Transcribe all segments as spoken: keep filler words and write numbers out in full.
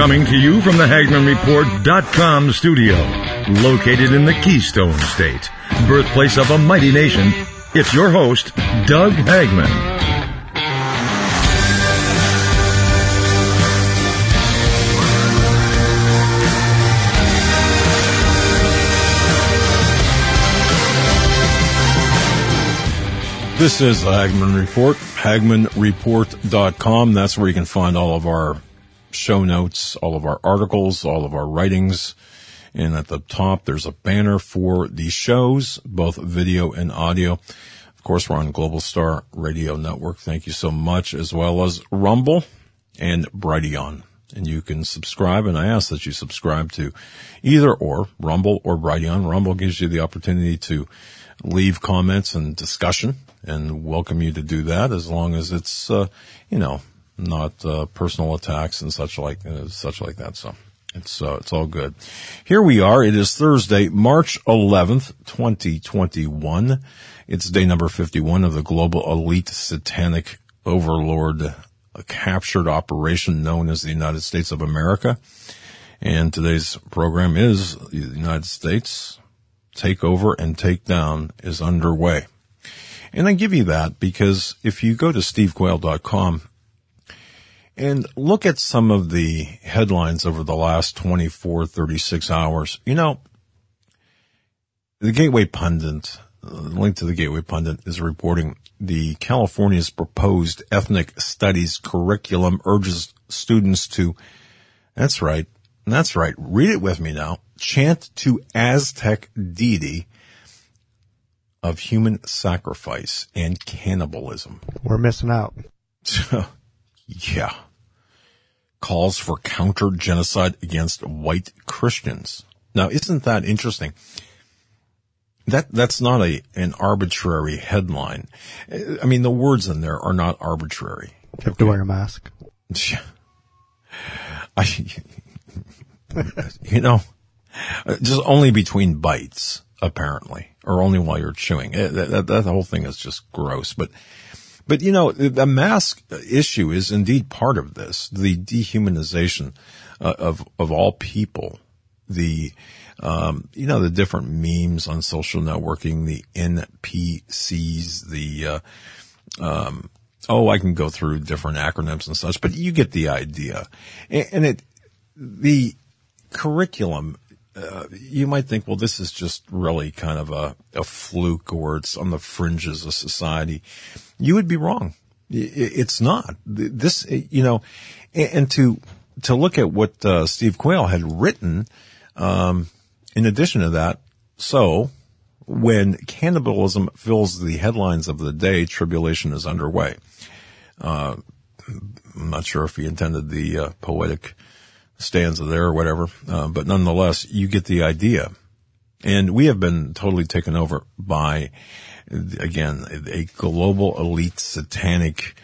Coming to you from the Hagman Report dot com studio, located in the Keystone State, birthplace of a mighty nation, it's your host, Doug Hagman. This is the Hagman Report, Hagman Report dot com. That's where you can find all of our show notes, all of our articles, all of our writings. And at the top, there's a banner for the shows, both video and audio. Of course, we're on Global Star Radio Network. Thank you so much, as well as Rumble and Brighteon. And you can subscribe, and I ask that you subscribe to either or, Rumble or Brighteon. Rumble gives you the opportunity to leave comments and discussion, and welcome you to do that as long as it's, uh, you know, not, uh, personal attacks and such like, uh, such like that. So it's, uh, it's all good. Here we are. It is Thursday, March eleventh, twenty twenty-one. It's day number fifty-one of the global elite satanic overlord captured operation known as the United States of America. And today's program is the United States takeover and takedown is underway. And I give you that because if you go to steve quayle dot com and look at some of the headlines over the last twenty-four, thirty-six hours, you know, the Gateway Pundit, the link to the Gateway Pundit is reporting the California's proposed ethnic studies curriculum urges students to, that's right, that's right, read it with me now, chant to Aztec deity of human sacrifice and cannibalism. We're missing out. Yeah. Calls for counter-genocide against white Christians. Now, isn't that interesting? That, that's not a, an arbitrary headline. I mean, the words in there are not arbitrary. You have to wear a mask. I, you know, just only between bites, apparently, or only while you're chewing. That, that, that whole thing is just gross. But, but you know, the mask issue is indeed part of this. The dehumanization uh, of of all people. The, um, you know, the different memes on social networking, the N P Cs, the, uh, um, oh, I can go through different acronyms and such, but you get the idea. And, and it, the curriculum, uh, you might think, well, this is just really kind of a, a fluke, or it's on the fringes of society. You would be wrong. It's not. This, you know, and to, to look at what, uh, Steve Quayle had written, um, in addition to that, so when cannibalism fills the headlines of the day, tribulation is underway. Uh, I'm not sure if he intended the uh, poetic stanza there or whatever, uh, but nonetheless, you get the idea. And we have been totally taken over by, again, a global elite satanic,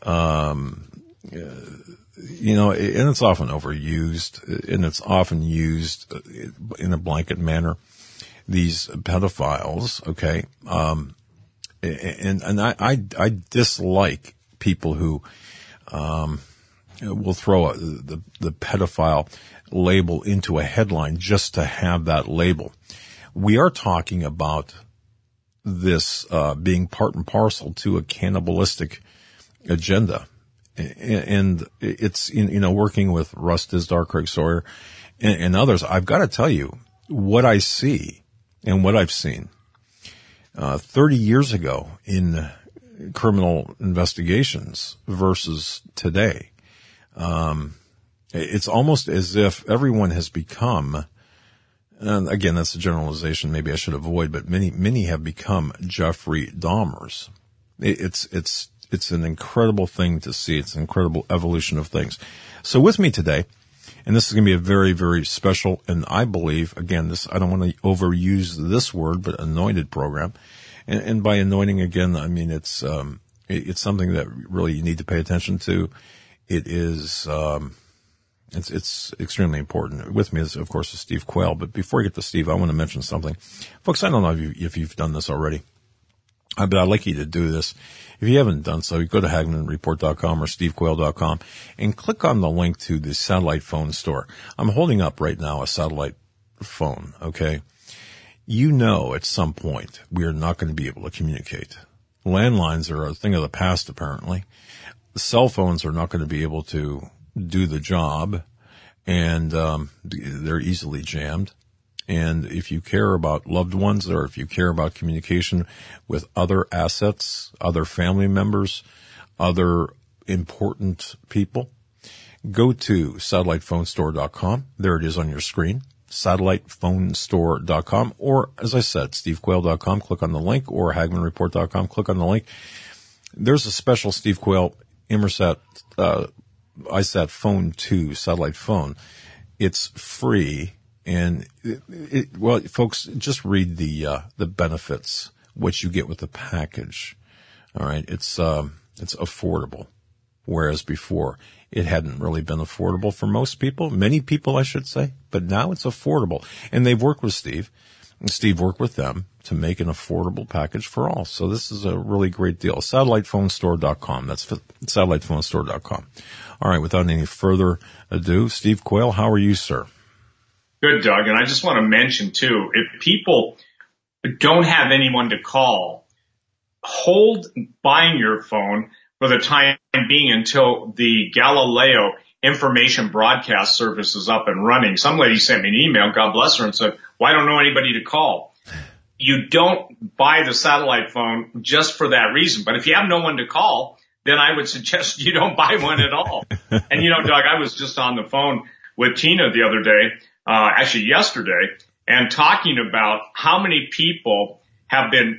um, uh, you know, and it's often overused, and it's often used in a blanket manner. These pedophiles, okay, um, and and I I, I dislike people who um, will throw a, the the pedophile label into a headline just to have that label. We are talking about this uh, being part and parcel to a cannibalistic agenda. And it's, you know, working with Russ Dizdar, Craig Sawyer, and, and others, I've got to tell you what I see and what I've seen. Uh, thirty years ago in criminal investigations versus today, um, it's almost as if everyone has become, and again, that's a generalization maybe I should avoid, but many, many have become Jeffrey Dahmers. It, it's, it's, It's an incredible thing to see. It's an incredible evolution of things. So with me today, and this is going to be a very, very special, and I believe, again, this, I don't want to overuse this word, but anointed program. And, and by anointing, again, I mean, it's, um, it, it's something that really you need to pay attention to. It is, um, it's, it's extremely important. With me is, of course, is Steve Quayle. But before I get to Steve, I want to mention something. Folks, I don't know if, you, if you've done this already. Uh, but I'd like you to do this. If you haven't done so, you go to Hagmann Report dot com or Steve Quayle dot com and click on the link to the satellite phone store. I'm holding up right now a satellite phone, okay? You know at some point we are not going to be able to communicate. Landlines are a thing of the past, apparently. The cell phones are not going to be able to do the job, and um, they're easily jammed. And if you care about loved ones, or if you care about communication with other assets, other family members, other important people, go to satellite phone store dot com. There it is on your screen, satellite phone store dot com. Or, as I said, Steve Quayle dot com. Click on the link, or Hagmann Report dot com. Click on the link. There's a special Steve Quayle Inmarsat uh, iSat Phone two satellite phone. It's free. And it, it, well, folks, just read the uh, the benefits, what you get with the package. All right, it's um, it's affordable, whereas before it hadn't really been affordable for most people, many people, I should say. But now it's affordable, and they've worked with Steve, and Steve worked with them to make an affordable package for all. So this is a really great deal. satellite phone store dot com. That's satellite phone store dot com. All right, without any further ado, Steve Quayle, how are you, sir? Good, Doug. And I just want to mention, too, if people don't have anyone to call, hold buying your phone for the time being until the Galileo information broadcast service is up and running. Some lady sent me an email, God bless her, and said, well, I don't know anybody to call. You don't buy the satellite phone just for that reason. But if you have no one to call, then I would suggest you don't buy one at all. And, you know, Doug, I was just on the phone with Tina the other day. Uh, actually yesterday, and talking about how many people have been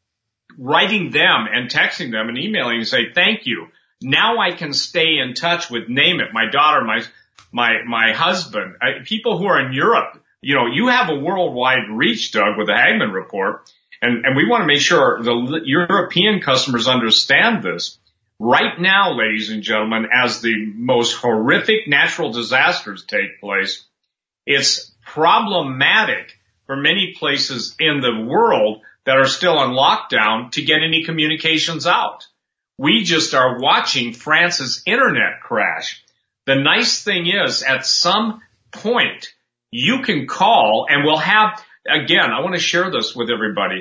writing them and texting them and emailing and say, thank you. Now I can stay in touch with, name it, my daughter, my, my, my husband, I, people who are in Europe. You know, you have a worldwide reach, Doug, with the Hagmann Report, and, and we want to make sure the European customers understand this. Right now, ladies and gentlemen, as the most horrific natural disasters take place, it's problematic for many places in the world that are still on lockdown to get any communications out. We just are watching France's internet crash. The nice thing is, at some point, you can call, and we'll have, again, I want to share this with everybody.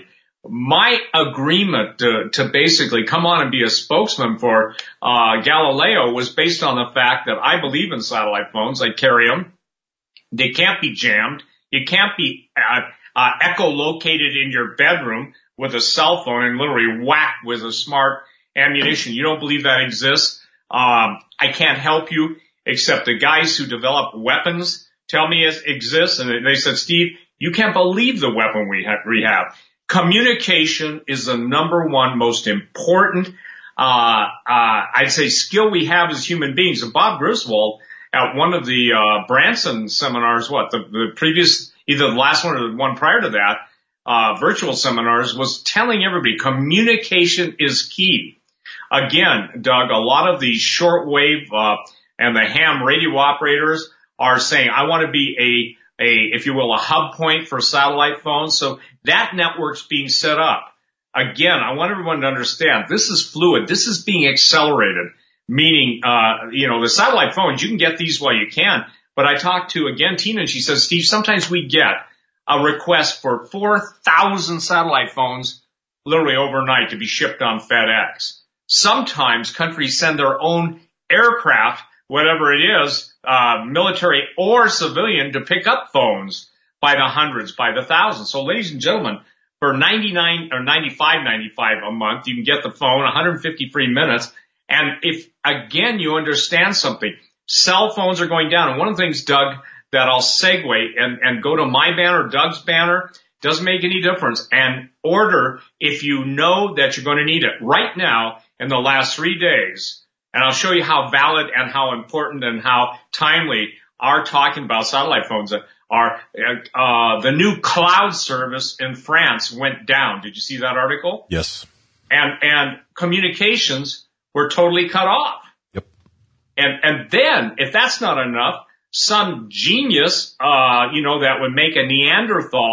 My agreement to, to basically come on and be a spokesman for uh Galileo was based on the fact that I believe in satellite phones. I carry them. They can't be jammed. You can't be uh, uh, echolocated in your bedroom with a cell phone and literally whacked with a smart ammunition. You don't believe that exists? Um, I can't help you, except the guys who develop weapons tell me it exists. And they said, Steve, you can't believe the weapon we have. We have. Communication is the number one most important, uh, uh, I'd say, skill we have as human beings. And Bob Griswold, at one of the uh Branson seminars, what, the, the previous, either the last one or the one prior to that, uh virtual seminars, was telling everybody communication is key. Again, Doug, a lot of the shortwave uh and the ham radio operators are saying, I want to be a, a, if you will, a hub point for satellite phones. So that network's being set up. Again, I want everyone to understand this is fluid. This is being accelerated. Meaning, uh, you know, the satellite phones, you can get these while you can. But I talked to, again, Tina, and she says, Steve, sometimes we get a request for four thousand satellite phones literally overnight to be shipped on FedEx. Sometimes countries send their own aircraft, whatever it is, uh, military or civilian, to pick up phones by the hundreds, by the thousands. So, ladies and gentlemen, for ninety-nine or ninety-five ninety-five a month, you can get the phone, one hundred fifty free minutes. And if, again, you understand something, cell phones are going down. And one of the things, Doug, that I'll segue and, and go to my banner, Doug's banner, doesn't make any difference. And order if you know that you're going to need it. Right now, in the last three days, and I'll show you how valid and how important and how timely our talking about satellite phones are. Uh, the new cloud service in France went down. Did you see that article? Yes. And, and communications were totally cut off. Yep. And, and then, if that's not enough, some genius, uh, you know, that would make a Neanderthal,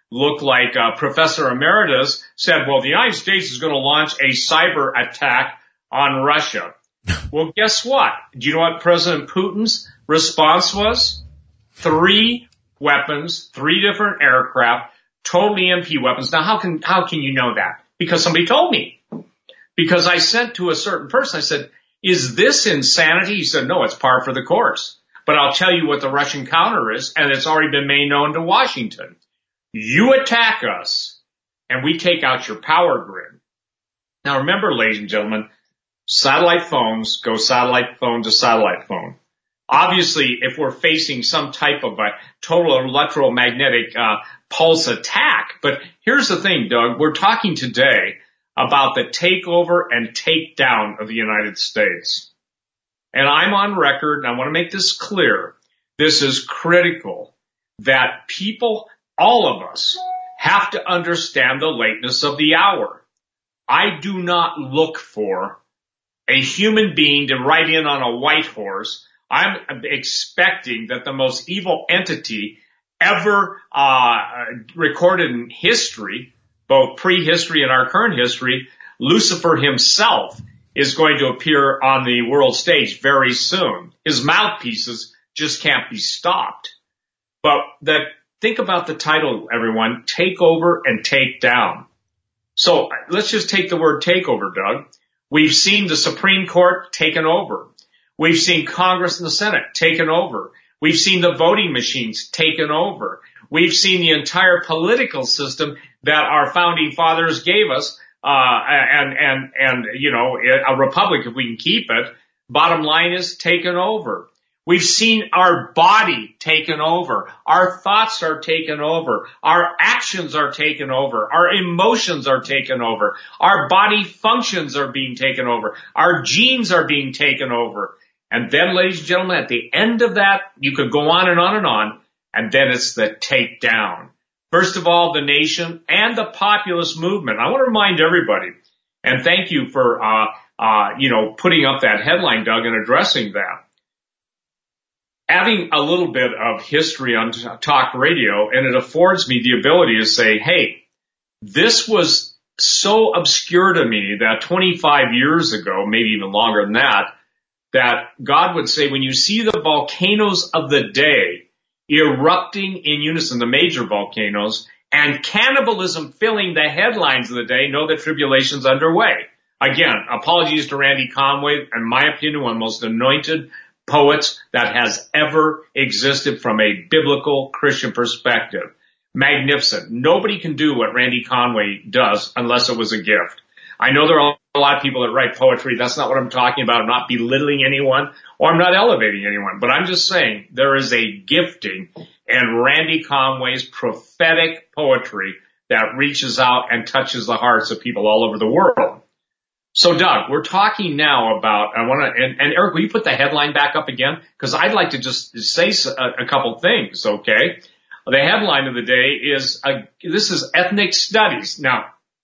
look like uh, Professor Emeritus said, well, the United States is going to launch a cyber attack on Russia. Well, guess what? Do you know what President Putin's response was? Three weapons, three different aircraft, totally M P weapons. Now, how can how can you know that? Because somebody told me. Because I sent to a certain person, I said, is this insanity? He said, no, it's par for the course. But I'll tell you what the Russian counter is, and it's already been made known to Washington. You attack us, and we take out your power grid. Now, remember, ladies and gentlemen, satellite phones go satellite phone to satellite phone. Obviously, if we're facing some type of a total electromagnetic uh, pulse attack, but here's the thing, Doug, we're talking today about the takeover and takedown of the United States. And I'm on record, and I want to make this clear. This is critical that people, all of us, have to understand the lateness of the hour. I do not look for a human being to ride in on a white horse. I'm expecting that the most evil entity ever uh recorded in history, both prehistory and our current history, Lucifer himself, is going to appear on the world stage very soon. His mouthpieces just can't be stopped. But the, think about the title, everyone, Take Over and Take Down. So let's just take the word takeover, Doug. We've seen the Supreme Court taken over. We've seen Congress and the Senate taken over. We've seen the voting machines taken over. We've seen the entire political system that our founding fathers gave us, uh, and, and, and, you know, a republic, if we can keep it. Bottom line is taken over. We've seen our body taken over. Our thoughts are taken over. Our actions are taken over. Our emotions are taken over. Our body functions are being taken over. Our genes are being taken over. And then, ladies and gentlemen, at the end of that, you could go on and on and on, and then it's the takedown. First of all, the nation and the populist movement. I want to remind everybody, and thank you for, uh, uh, you know, putting up that headline, Doug, and addressing that. Having a little bit of history on talk radio, and it affords me the ability to say, hey, this was so obscure to me that twenty-five years ago, maybe even longer than that, that God would say, when you see the volcanoes of the day erupting in unison, the major volcanoes, and cannibalism filling the headlines of the day, know that tribulation's underway. Again, apologies to Randy Conway, in my opinion, one of the most anointed poets that has ever existed from a biblical Christian perspective. Magnificent. Nobody can do what Randy Conway does unless it was a gift. I know there are a lot of people that write poetry. That's not what I'm talking about. I'm not belittling anyone, or I'm not elevating anyone, but I'm just saying there is a gifting in Randy Conway's prophetic poetry that reaches out and touches the hearts of people all over the world. So, Doug, we're talking now about, I want to, and, and Eric, will you put the headline back up again? Because I'd like to just say a, a couple things, okay? The headline of the day is, uh, this is ethnic studies. Now,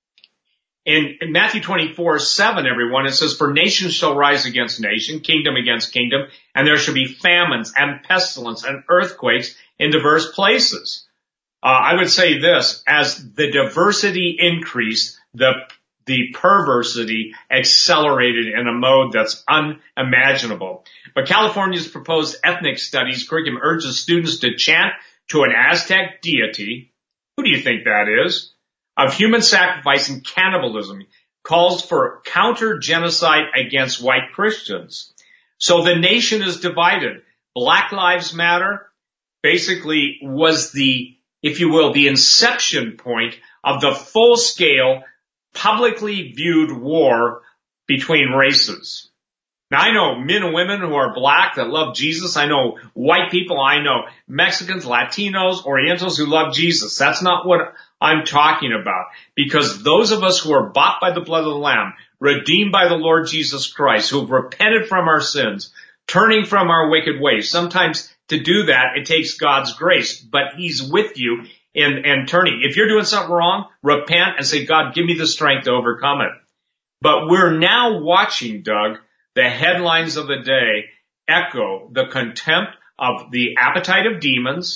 in, in Matthew twenty-four seven, everyone, it says, for nation shall rise against nation, kingdom against kingdom, and there shall be famines and pestilence and earthquakes in diverse places. Uh, I would say this, as the diversity increased, the the perversity accelerated in a mode that's unimaginable. But California's proposed ethnic studies curriculum urges students to chant to an Aztec deity. Who do you think that is? Of human sacrifice and cannibalism, calls for counter-genocide against white Christians. So the nation is divided. Black Lives Matter basically was the, if you will, the inception point of the full-scale, publicly viewed war between races. Now, I know men and women who are black that love Jesus. I know white people. I know Mexicans, Latinos, Orientals who love Jesus. That's not what I'm talking about. Because those of us who are bought by the blood of the Lamb, redeemed by the Lord Jesus Christ, who have repented from our sins, turning from our wicked ways. Sometimes to do that, it takes God's grace, but He's with you in, in turning. If you're doing something wrong, repent and say, God, give me the strength to overcome it. But we're now watching, Doug, the headlines of the day echo the contempt of the appetite of demons,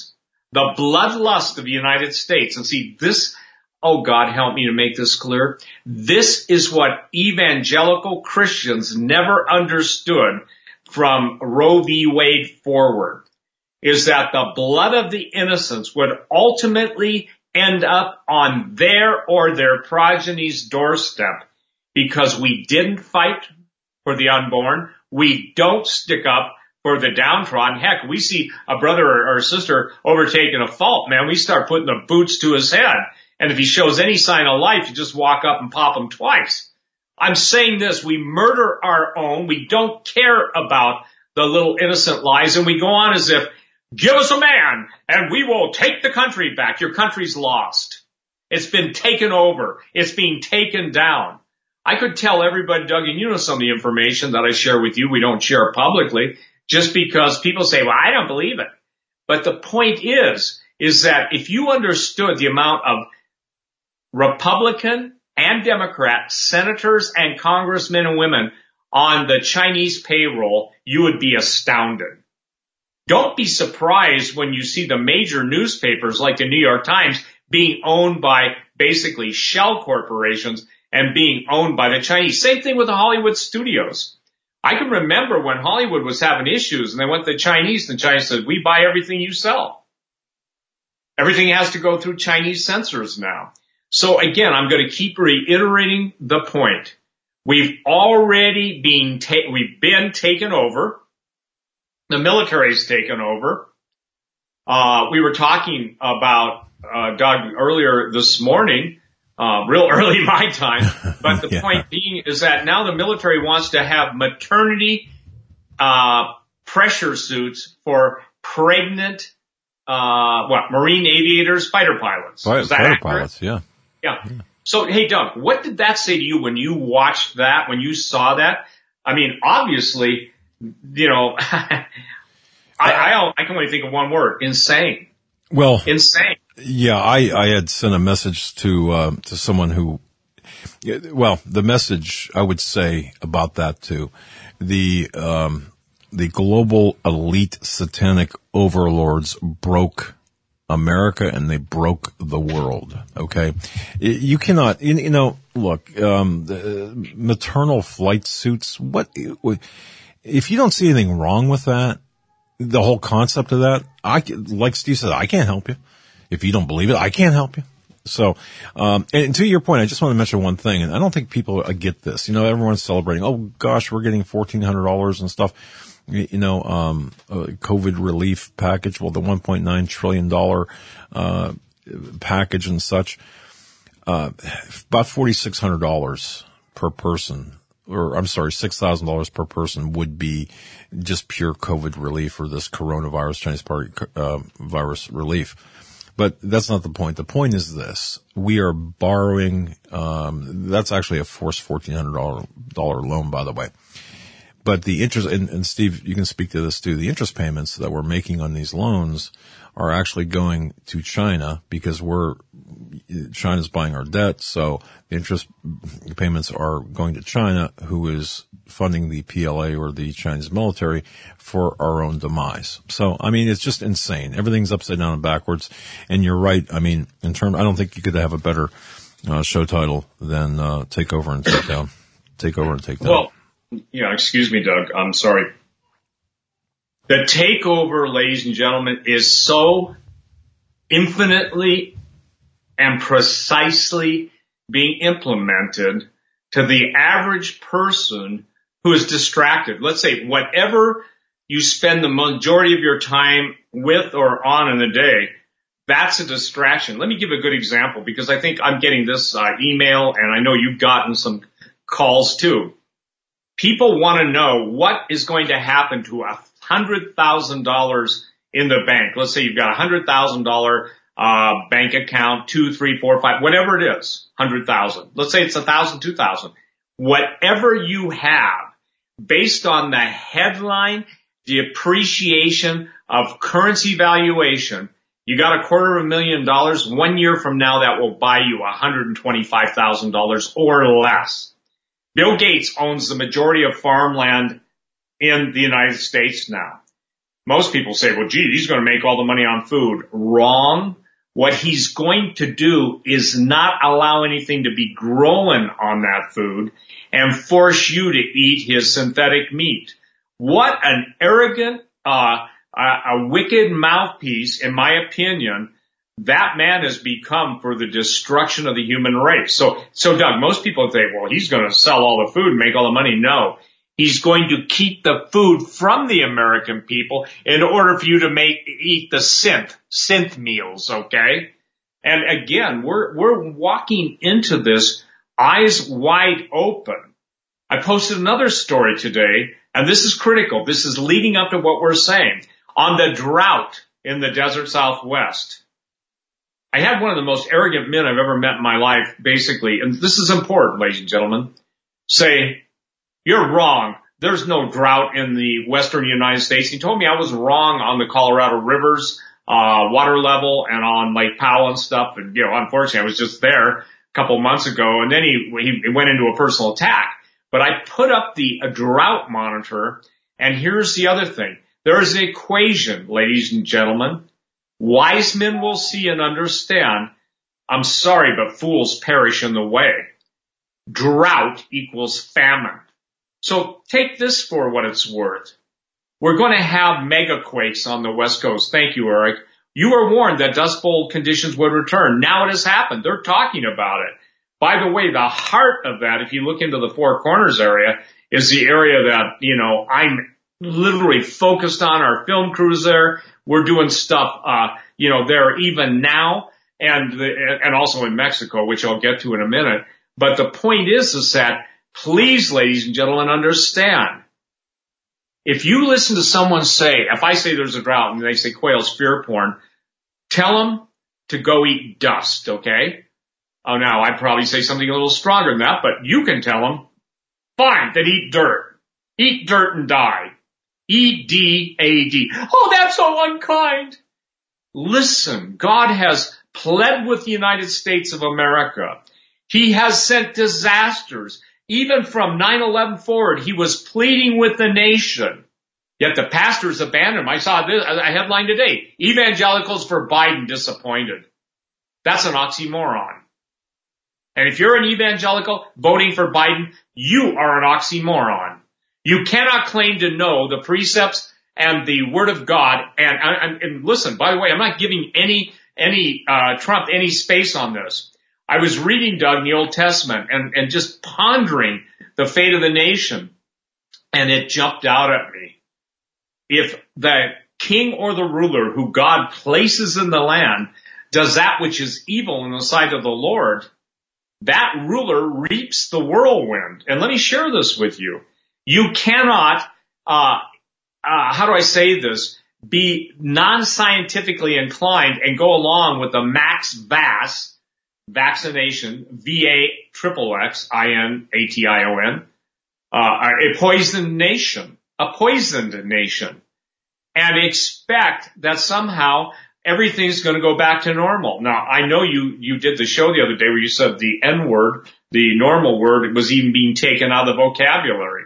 the bloodlust of the United States. And see, this, oh God, help me to make this clear. This is what evangelical Christians never understood from Roe v. Wade forward, is that the blood of the innocents would ultimately end up on their or their progeny's doorstep because we didn't fight for the unborn. We don't stick up for the downtrodden. Heck, we see a brother or a sister overtaking a fault, man, we start putting the boots to his head. And if he shows any sign of life, you just walk up and pop him twice. I'm saying this, we murder our own. We don't care about the little innocent lies, and we go on as if, give us a man and we will take the country back. Your country's lost. It's been taken over. It's being taken down. I could tell everybody, Doug, and you know some of the information that I share with you, we don't share publicly, just because people say, well, I don't believe it. But the point is, is that if you understood the amount of Republican and Democrat senators and congressmen and women on the Chinese payroll, you would be astounded. Don't be surprised when you see the major newspapers like the New York Times being owned by basically shell corporations and being owned by the Chinese. Same thing with the Hollywood studios. I can remember when Hollywood was having issues and they went to the Chinese, and the Chinese said, we buy everything you sell. Everything has to go through Chinese censors now. So again, I'm going to keep reiterating the point. We've already been, ta- we've been taken over. The military's taken over. Uh, we were talking about, uh, Doug, earlier this morning, uh, real early my time, but the yeah. point being is that now the military wants to have maternity, uh, pressure suits for pregnant, uh, what, Marine aviators, fighter pilots. Fighter, Is that fighter accurate? pilots, yeah. Yeah. So, hey, Doug, what did that say to you when you watched that, when you saw that? I mean, obviously, you know, I, I, I can only think of one word, insane. Well, insane. Yeah, I, I had sent a message to, uh, to someone who, well, the message I would say about that too, the, um, the global elite satanic overlords broke America and they broke the world. Okay. You cannot, you know, look, um, the maternal flight suits, what, if you don't see anything wrong with that, the whole concept of that, I, like Steve said, I can't help you. If you don't believe it, I can't help you. So, um, and to your point, I just want to mention one thing, and I don't think people get this. You know, everyone's celebrating, oh gosh, we're getting fourteen hundred dollars and stuff. You know, um, a COVID relief package, well, the one point nine trillion dollars, uh, package and such, uh, about forty-six hundred dollars per person, or I'm sorry, six thousand dollars per person would be just pure COVID relief or this coronavirus, Chinese party, uh, virus relief. But that's not the point. The point is this. We are borrowing, um, that's actually a forced fourteen hundred dollars loan, by the way. But the interest, and, and Steve, you can speak to this too, the interest payments that we're making on these loans are actually going to China because we're, China's buying our debt. So the interest payments are going to China, who is funding the P L A or the Chinese military for our own demise. So, I mean, it's just insane. Everything's upside down and backwards. And you're right. I mean, in terms, I don't think you could have a better uh, show title than uh, Take Over and Take Down. Take Over and Take Down. Well, yeah, excuse me, Doug. I'm sorry. The takeover, ladies and gentlemen, is so infinitely and precisely being implemented to the average person who is distracted. Let's say whatever you spend the majority of your time with or on in the day, that's a distraction. Let me give a good example because I think I'm getting this uh, email and I know you've gotten some calls too. People want to know what is going to happen to a hundred thousand dollars in the bank. Let's say you've got a hundred thousand dollar uh bank account, two, three, four, five, whatever it is, hundred thousand. Let's say it's a thousand, two thousand. Whatever you have, based on the headline, the appreciation of currency valuation, you got a quarter of a million dollars. One year from now, that will buy you one hundred twenty-five thousand dollars or less. Bill Gates owns the majority of farmland in the United States now. most people say, well, gee, he's going to make all the money on food. Wrong. What he's going to do is not allow anything to be growing on that food and force you to eat his synthetic meat. What an arrogant, uh, a, a wicked mouthpiece, in my opinion, that man has become for the destruction of the human race. So, so Doug, most people think, well, he's going to sell all the food and make all the money. No. He's going to keep the food from the American people in order for you to make, eat the synth, synth meals, okay? And again, we're, we're walking into this eyes wide open. I posted another story today, and this is critical. This is leading up to what we're saying on the drought in the desert Southwest. I had one of the most arrogant men I've ever met in my life, basically, and this is important, ladies and gentlemen, say, you're wrong. There's no drought in the western United States. He told me I was wrong on the Colorado rivers, uh, water level and on Lake Powell and stuff. And, you know, unfortunately, I was just there a couple months ago, and then he, he went into a personal attack. But I put up the a drought monitor, and here's the other thing. There is an equation, ladies and gentlemen. Wise men will see and understand. I'm sorry, but fools perish in the way. Drought equals famine. So take this for what it's worth. We're going to have megaquakes on the West Coast. Thank you, Eric. You were warned that Dust Bowl conditions would return. Now it has happened. They're talking about it. By the way, the heart of that, if you look into the Four Corners area, is the area that, you know, I'm literally focused on. Our film crews there. We're doing stuff, uh, you know, there even now, and the, and also in Mexico, which I'll get to in a minute. But the point is, is that please, ladies and gentlemen, understand. If you listen to someone say, if I say there's a drought and they say quail's fear porn, tell them to go eat dust, okay? Oh, now I'd probably say something a little stronger than that, but you can tell them, fine, then eat dirt. Eat dirt and die. E D A D. Oh, that's so unkind. Listen, God has pled with the United States of America. He has sent disasters. Even from nine eleven forward, he was pleading with the nation. Yet the pastors abandoned him. I saw this, a headline today. Evangelicals for Biden disappointed. That's an oxymoron. And if you're an evangelical voting for Biden, you are an oxymoron. You cannot claim to know the precepts and the word of God. And, and, and listen, by the way, I'm not giving any, any, uh, Trump any space on this. I was reading, Doug, in the Old Testament and, and just pondering the fate of the nation. And it jumped out at me. If the king or the ruler who God places in the land does that which is evil in the sight of the Lord, that ruler reaps the whirlwind. And let me share this with you. You cannot, uh, uh, how do I say this, be non-scientifically inclined and go along with the max vax, vaccination, V A triple X, I N A T I O N, uh, a poisoned nation, a poisoned nation, and expect that somehow everything's going to go back to normal. Now, I know you, you did the show the other day where you said the N word, the normal word, was even being taken out of the vocabulary.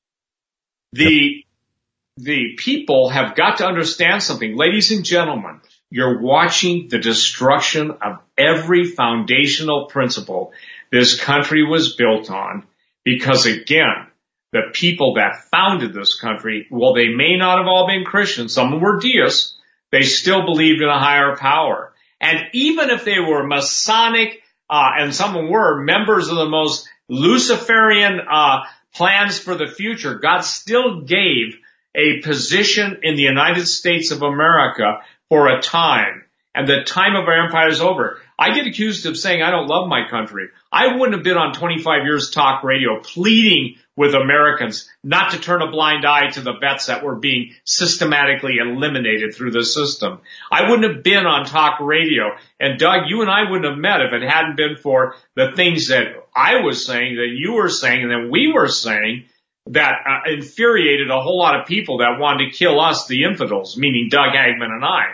The, the people have got to understand something. Ladies and gentlemen, you're watching the destruction of every foundational principle this country was built on, because again, the people that founded this country, well, they may not have all been Christians. Some were deists. They still believed in a higher power. And even if they were Masonic, uh, and some were members of the most Luciferian, uh, plans for the future, God still gave a position in the United States of America for a time. And the time of our empire is over. I get accused of saying I don't love my country. I wouldn't have been on twenty-five years talk radio pleading with Americans not to turn a blind eye to the vets that were being systematically eliminated through the system. I wouldn't have been on talk radio. And Doug, you and I wouldn't have met if it hadn't been for the things that I was saying, that you were saying, and that we were saying, that uh, infuriated a whole lot of people that wanted to kill us, the infidels, meaning Doug Hagman and I.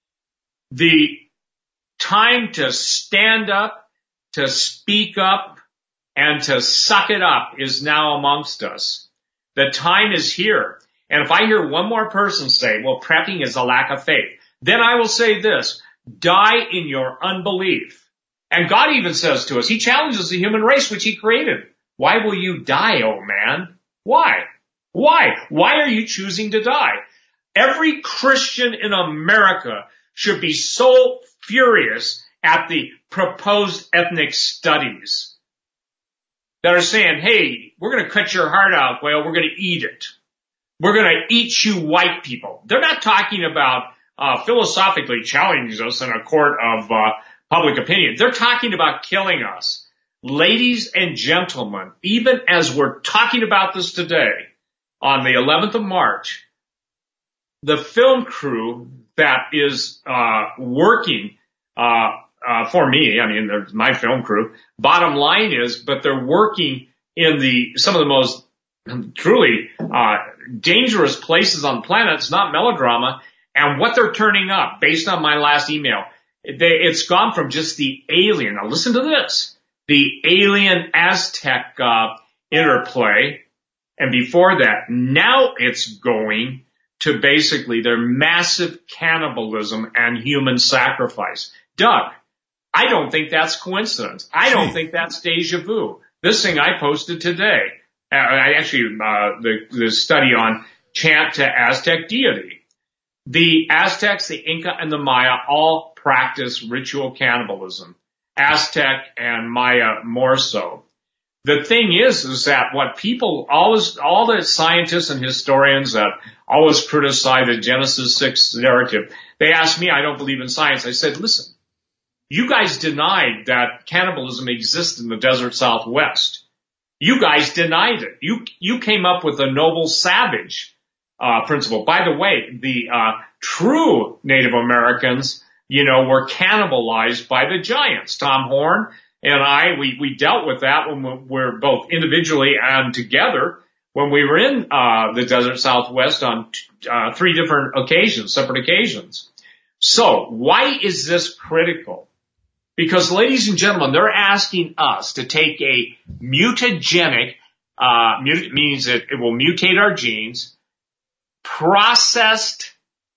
The time to stand up, to speak up, and to suck it up is now amongst us. The time is here. And if I hear one more person say, well, prepping is a lack of faith, then I will say this, die in your unbelief. And God even says to us, he challenges the human race which he created. Why will you die, oh man? Why? Why? Why are you choosing to die? Every Christian in America should be so furious at the proposed ethnic studies that are saying, hey, we're going to cut your heart out. Well, we're going to eat it. We're going to eat you white people. They're not talking about uh philosophically challenging us in a court of uh public opinion. They're talking about killing us. Ladies and gentlemen, even as we're talking about this today, on the eleventh of March, the film crew that is uh working uh uh for me, I mean, they're my film crew, bottom line is, but they're working in the some of the most truly uh dangerous places on the planet. It's not melodrama. And what they're turning up, based on my last email, they, it's gone from just the alien. Now listen to this. The alien Aztec uh, interplay. And before that, now it's going to basically their massive cannibalism and human sacrifice. Doug, I don't think that's coincidence. I don't think that's deja vu. This thing I posted today, uh, I actually, uh, the, the study on chant to Aztec deity. The Aztecs, the Inca, and the Maya all practice ritual cannibalism. Aztec and Maya more so. The thing is, is that what people always, all the scientists and historians that always criticize the Genesis six narrative, they ask me, I don't believe in science. I said, listen, you guys denied that cannibalism exists in the desert Southwest. You guys denied it. You, you came up with a noble savage Uh, principle. By the way, the uh, true Native Americans, you know, were cannibalized by the giants. Tom Horn and I, we, we dealt with that when we were both individually and together when we were in uh, the desert Southwest on uh, three different occasions, separate occasions. So why is this critical? Because, ladies and gentlemen, they're asking us to take a mutagenic, uh, mut- means that it will mutate our genes, processed,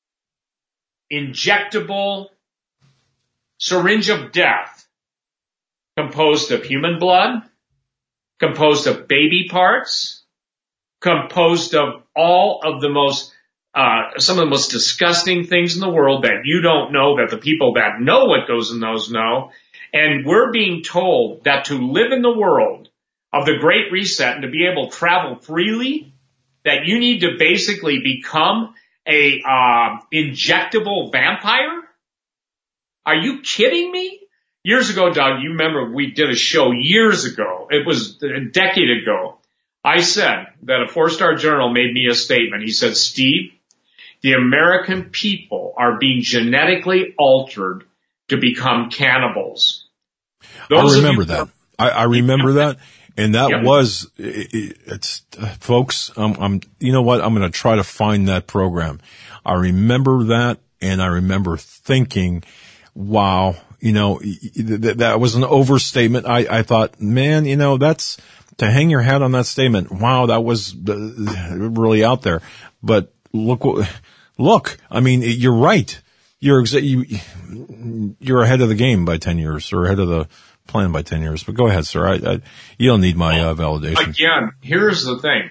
injectable syringe of death composed of human blood, composed of baby parts, composed of all of the most, uh, some of the most disgusting things in the world that you don't know, that the people that know what goes in those know. And we're being told that to live in the world of the Great Reset and to be able to travel freely, that you need to basically become a uh, injectable vampire? Are you kidding me? Years ago, Doug, you remember we did a show years ago. It was a decade ago. I said that a four-star journal made me a statement. He said, Steve, the American people are being genetically altered to become cannibals. Those I remember that. I, I remember that. And that yep. was, it, it's, uh, folks, um, I'm, you know what? I'm going to try to find that program. I remember that, and I remember thinking, wow, you know, th- that was an overstatement. I, I thought, man, you know, that's, to hang your hat on that statement. Wow, that was uh, really out there. But look, look, I mean, you're right. You're exa- you, you're ahead of the game by ten years, or ahead of the plan by ten years. But go ahead, sir. I, I you don't need my uh, validation. Again, here's the thing: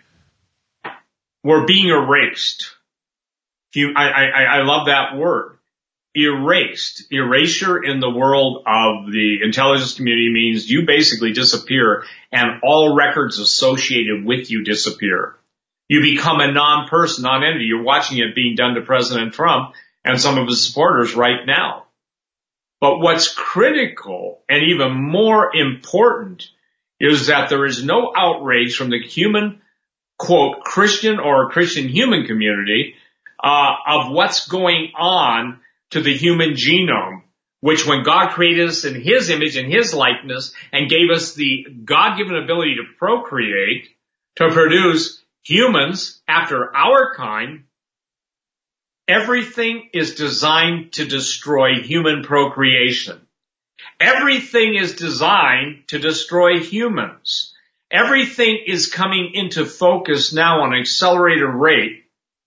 we're being erased. You, I, I, I love that word, erased. Erasure in the world of the intelligence community means you basically disappear, and all records associated with you disappear. You become a non-person, non-entity. You're watching it being done to President Trump and some of his supporters right now. But what's critical and even more important is that there is no outrage from the human, quote, Christian or Christian human community uh, of what's going on to the human genome, which when God created us in his image and his likeness and gave us the God-given ability to procreate, to produce humans after our kind, everything is designed to destroy human procreation. Everything is designed to destroy humans. Everything is coming into focus now on an accelerated rate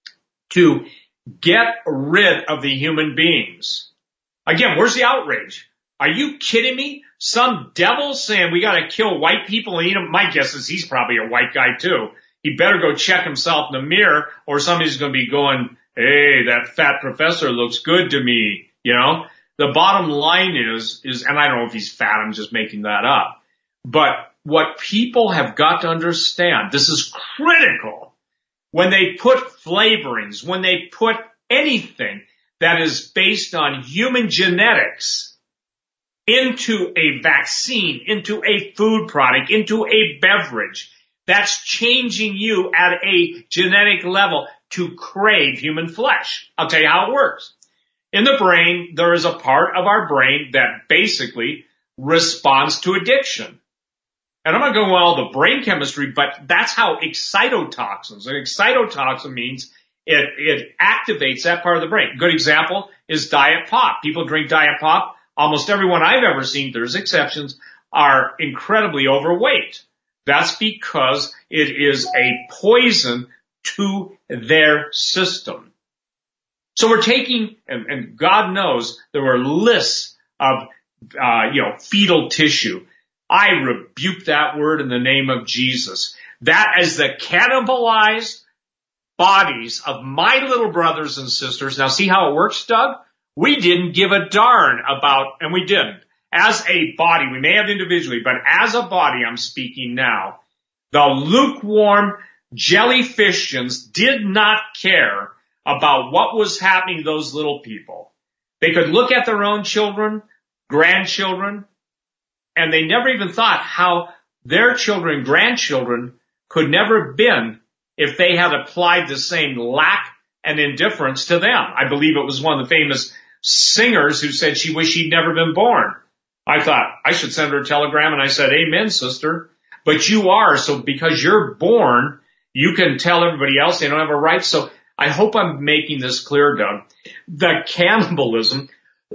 to get rid of the human beings. Again, where's the outrage? Are you kidding me? Some devil saying we got to kill white people and eat them. My guess is he's probably a white guy too. He better go check himself in the mirror, or somebody's going to be going, hey, that fat professor looks good to me. You know, the bottom line is, is, and I don't know if he's fat, I'm just making that up. But what people have got to understand, this is critical, when they put flavorings, when they put anything that is based on human genetics into a vaccine, into a food product, into a beverage, that's changing you at a genetic level to crave human flesh. I'll tell you how it works. In the brain, there is a part of our brain that basically responds to addiction. And I'm not going to go all the brain chemistry, but that's how excitotoxins, an excitotoxin means it, it activates that part of the brain. Good example is diet pop. People drink diet pop. Almost everyone I've ever seen, there's exceptions, are incredibly overweight. That's because it is a poison to their system. So we're taking, and, and God knows there were lists of, uh, you know, fetal tissue. I rebuke that word in the name of Jesus. That is the cannibalized bodies of my little brothers and sisters. Now see how it works, Doug? We didn't give a darn about, and we didn't. As a body, we may have individually, but as a body, I'm speaking now, the lukewarm jellyfishians did not care about what was happening to those little people. They could look at their own children, grandchildren, and they never even thought how their children and grandchildren could never have been if they had applied the same lack and indifference to them. I believe it was one of the famous singers who said she wished she'd never been born. I thought I should send her a telegram, and I said, amen, sister. But you are, so because you're born, you can tell everybody else they don't have a right. So I hope I'm making this clear, Doug. The cannibalism,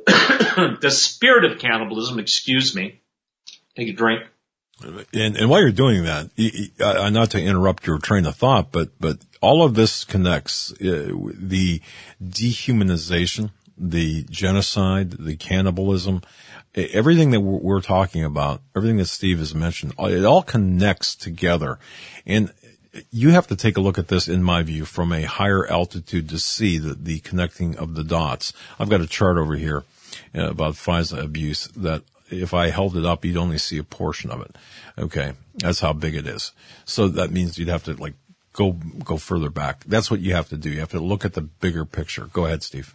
the spirit of cannibalism, excuse me. Take a drink. And, and while you're doing that, uh, not to interrupt your train of thought, but, but all of this connects, uh, the dehumanization, the genocide, the cannibalism, everything that we're, we're talking about, everything that Steve has mentioned, it all connects together. And you have to take a look at this, in my view, from a higher altitude to see the, the connecting of the dots. I've got a chart over here uh, about FISA abuse that if I held it up, you'd only see a portion of it. Okay. That's how big it is. So that means you'd have to like go, go further back. That's what you have to do. You have to look at the bigger picture. Go ahead, Steve.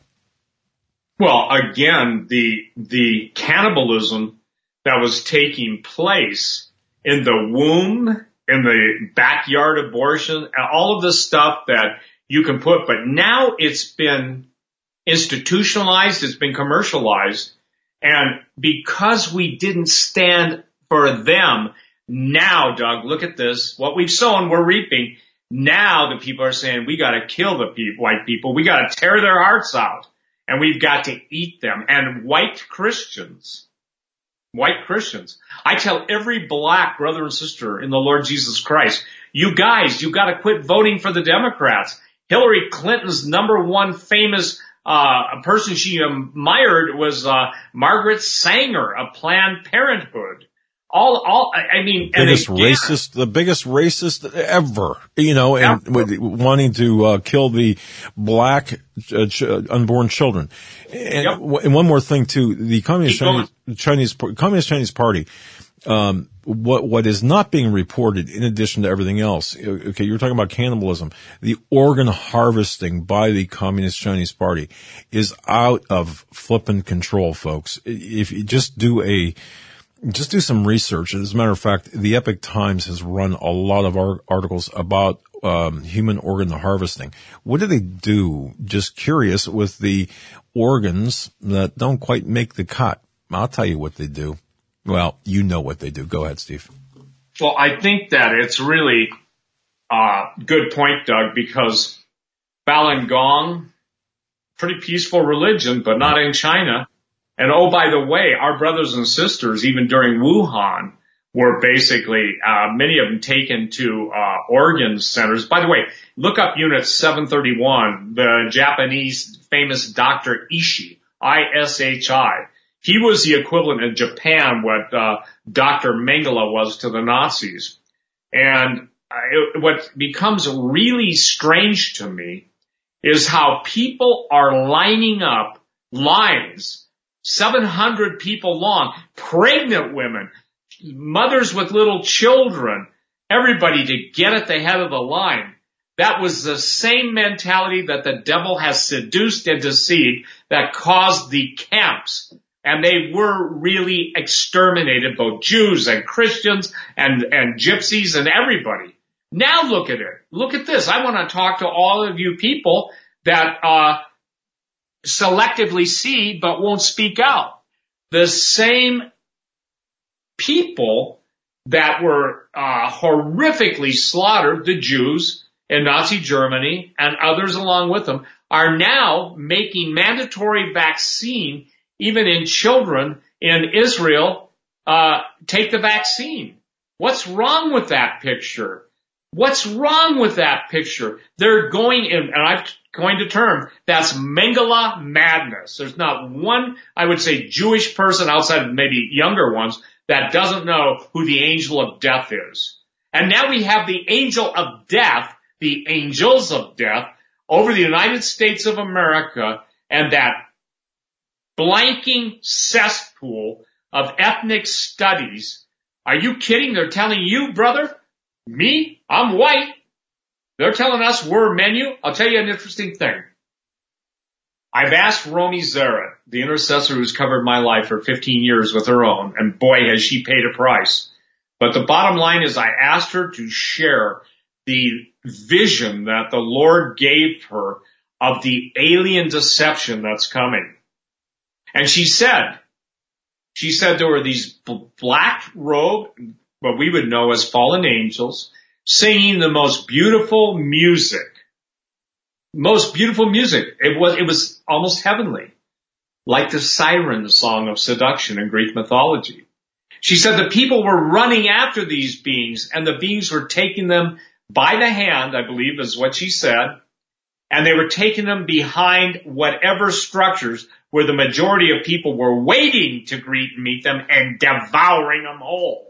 Well, again, the, the cannibalism that was taking place in the womb, in the backyard abortion, all of the stuff that you can put, but now it's been institutionalized, it's been commercialized. And because we didn't stand for them, now, Doug, look at this. What we've sown, we're reaping. Now the people are saying, we got to kill the people, white people. We got to tear their hearts out, and we've got to eat them. And white Christians, white Christians, I tell every black brother and sister in the Lord Jesus Christ, you guys, you got to quit voting for the Democrats. Hillary Clinton's number one famous Uh, a person she admired was, uh, Margaret Sanger of Planned Parenthood. All, all, I mean, biggest and again, racist, the biggest racist ever, you know, and ever. wanting to, uh, kill the black, uh, ch- unborn children. And, yep. w- and one more thing too, the Communist Chinese, Chinese, Communist Chinese Party, um, what, what is not being reported in addition to everything else, okay, you're talking about cannibalism, the organ harvesting by the Communist Chinese Party is out of flippin' control, folks. If you just do a, just do some research. As a matter of fact, the Epoch Times has run a lot of our articles about, um, human organ harvesting. What do they do? Just curious with the organs that don't quite make the cut. I'll tell you what they do. Well, you know what they do. Go ahead, Steve. Well, I think that it's really a good point, Doug, because Falun Gong, pretty peaceful religion, but not in China. And oh, by the way, our brothers and sisters, even during Wuhan, were basically, uh, many of them taken to, uh, organ centers. By the way, look up Unit seven thirty-one, the Japanese famous Doctor Ishii, I S H I. He was the equivalent in Japan what, uh, Doctor Mengele was to the Nazis. And uh, what becomes really strange to me is how people are lining up lines, seven hundred people long, pregnant women, mothers with little children, everybody to get at the head of the line. That was the same mentality that the devil has seduced and deceived that caused the camps. And they were really exterminated, both Jews and Christians and, and gypsies and everybody. Now look at it. Look at this. I want to talk to all of you people that, uh, selectively see but won't speak out. The same people that were, uh, horrifically slaughtered, the Jews in Nazi Germany and others along with them, are now making mandatory vaccine even in children in Israel, uh, take the vaccine. What's wrong with that picture? What's wrong with that picture? They're going in, and I'm coined a term, that's Mengele madness. There's not one, I would say, Jewish person outside of maybe younger ones that doesn't know who the angel of death is. And now we have the angel of death, the angels of death, over the United States of America, and that blanking cesspool of ethnic studies. Are you kidding? They're telling you, brother, me, I'm white. They're telling us we're menu. I'll tell you an interesting thing. I've asked Romy Zara, the intercessor who's covered my life for fifteen years with her own, and boy, has she paid a price. But the bottom line is I asked her to share the vision that the Lord gave her of the alien deception that's coming. And she said, she said there were these black robe, what we would know as fallen angels, singing the most beautiful music. Most beautiful music. It was, it was almost heavenly. Like the siren song of seduction in Greek mythology. She said the people were running after these beings, and the beings were taking them by the hand, I believe is what she said, and they were taking them behind whatever structures where the majority of people were waiting to greet and meet them and devouring them whole.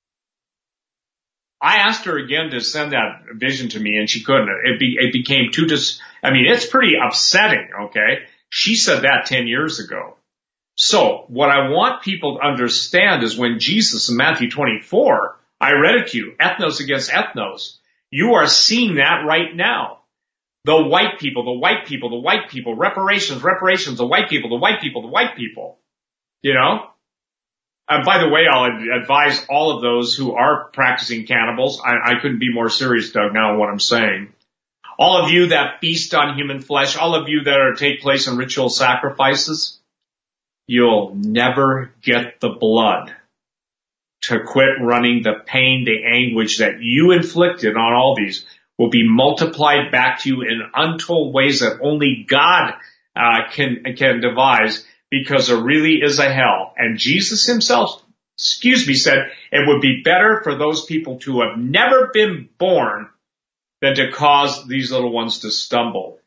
I asked her again to send that vision to me, and she couldn't. It, be, it became too dis. I mean, it's pretty upsetting, okay? She said that ten years ago. So what I want people to understand is when Jesus in Matthew twenty-four, I read it to you, ethnos against ethnos, you are seeing that right now. The white people, the white people, the white people, reparations, reparations, the white people, the white people, the white people. You know? And by the way, I'll advise all of those who are practicing cannibals. I, I couldn't be more serious, Doug, now in what I'm saying. All of you that feast on human flesh, all of you that are take place in ritual sacrifices, you'll never get the blood to quit running. The pain, the anguish that you inflicted on all these will be multiplied back to you in untold ways that only God uh, can can devise, because there really is a hell. And Jesus himself, excuse me, said it would be better for those people to have never been born than to cause these little ones to stumble.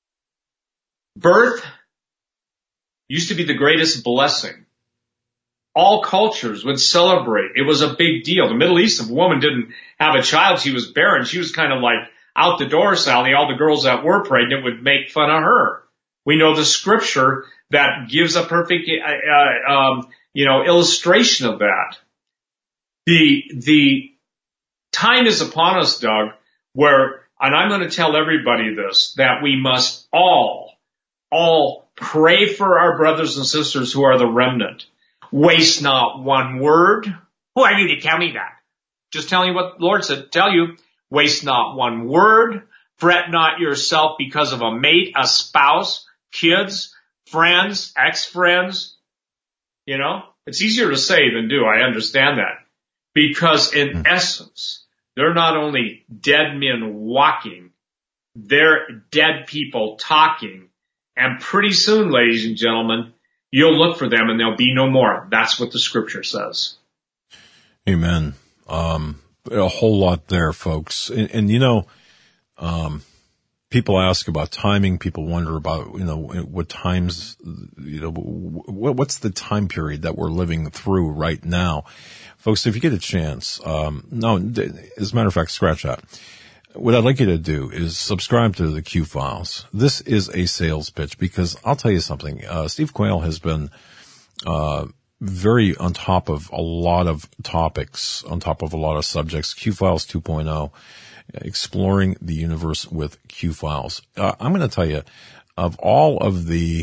Birth used to be the greatest blessing. All cultures would celebrate. It was a big deal. The Middle East, if a woman didn't have a child, she was barren. She was kind of like out the door, Sally. All the girls that were pregnant would make fun of her. We know the scripture that gives a perfect, uh, um, you know, illustration of that. The, the time is upon us, Doug, where, and I'm going to tell everybody this, that we must all, all pray for our brothers and sisters who are the remnant. Waste not one word. Who are you to tell me that? Just telling you what the Lord said. Tell you, waste not one word. Fret not yourself because of a mate, a spouse, kids, friends, ex-friends. You know, it's easier to say than do. I understand that. Because in essence, they're not only dead men walking, they're dead people talking. And pretty soon, ladies and gentlemen, you'll look for them and there'll be no more. That's what the scripture says. Amen. Um, a whole lot there, folks. And, and you know, um, people ask about timing. People wonder about, you know, what times, you know, what's the time period that we're living through right now? Folks, if you get a chance, um, no, as a matter of fact, scratch that. What I'd like you to do is subscribe to the Q Files. This is a sales pitch because I'll tell you something. Uh, Steve Quayle has been, uh, very on top of a lot of topics, on top of a lot of subjects. Q Files two point oh, exploring the universe with Q Files. Uh, I'm going to tell you, of all of the,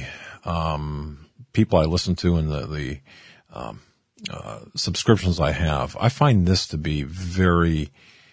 um, people I listen to and the, the, um, uh, subscriptions I have, I find this to be very,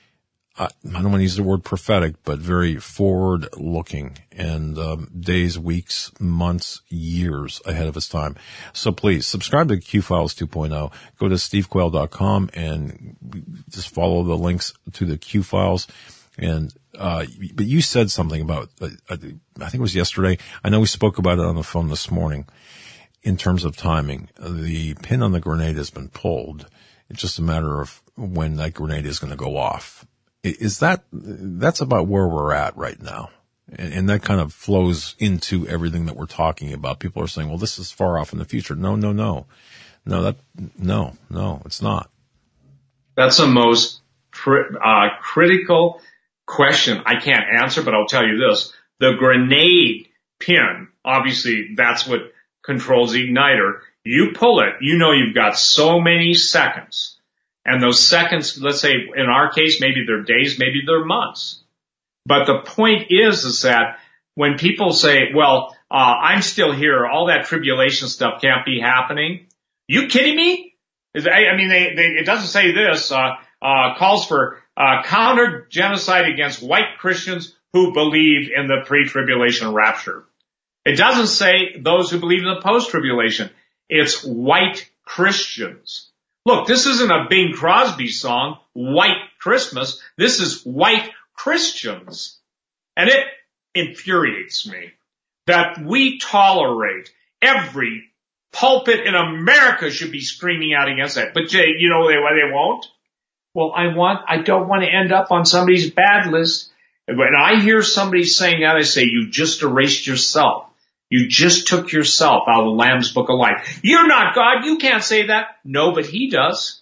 I don't want to use the word prophetic, but very forward looking and um, days, weeks, months, years ahead of its time. So please subscribe to Q Files two point oh. Go to steve quayle dot com and just follow the links to the Q Files. And, uh, but you said something about, uh, I think it was yesterday. I know we spoke about it on the phone this morning in terms of timing. The pin on the grenade has been pulled. It's just a matter of when that grenade is going to go off. Is that, that's about where we're at right now. And, and that kind of flows into everything that we're talking about. People are saying, well, this is far off in the future. No, no, no. No, that, no, no, it's not. That's the most cri- uh, critical question I can't answer, but I'll tell you this. The grenade pin, obviously that's what controls the igniter. You pull it, you know you've got so many seconds. And those seconds, let's say in our case, maybe they're days, maybe they're months. But the point is, is that when people say, well, uh, I'm still here, all that tribulation stuff can't be happening. You kidding me? I mean, they, they, it doesn't say this, uh, uh, calls for, uh, counter genocide against white Christians who believe in the pre-tribulation rapture. It doesn't say those who believe in the post-tribulation. It's white Christians. Look, this isn't a Bing Crosby song, White Christmas. This is white Christians. And it infuriates me that we tolerate every pulpit in America should be screaming out against that. But Jay, you know why they won't? Well, I want, I don't want to end up on somebody's bad list. When I hear somebody saying that, I say, you just erased yourself. You just took yourself out of the Lamb's Book of Life. You're not God. You can't say that. No, but he does.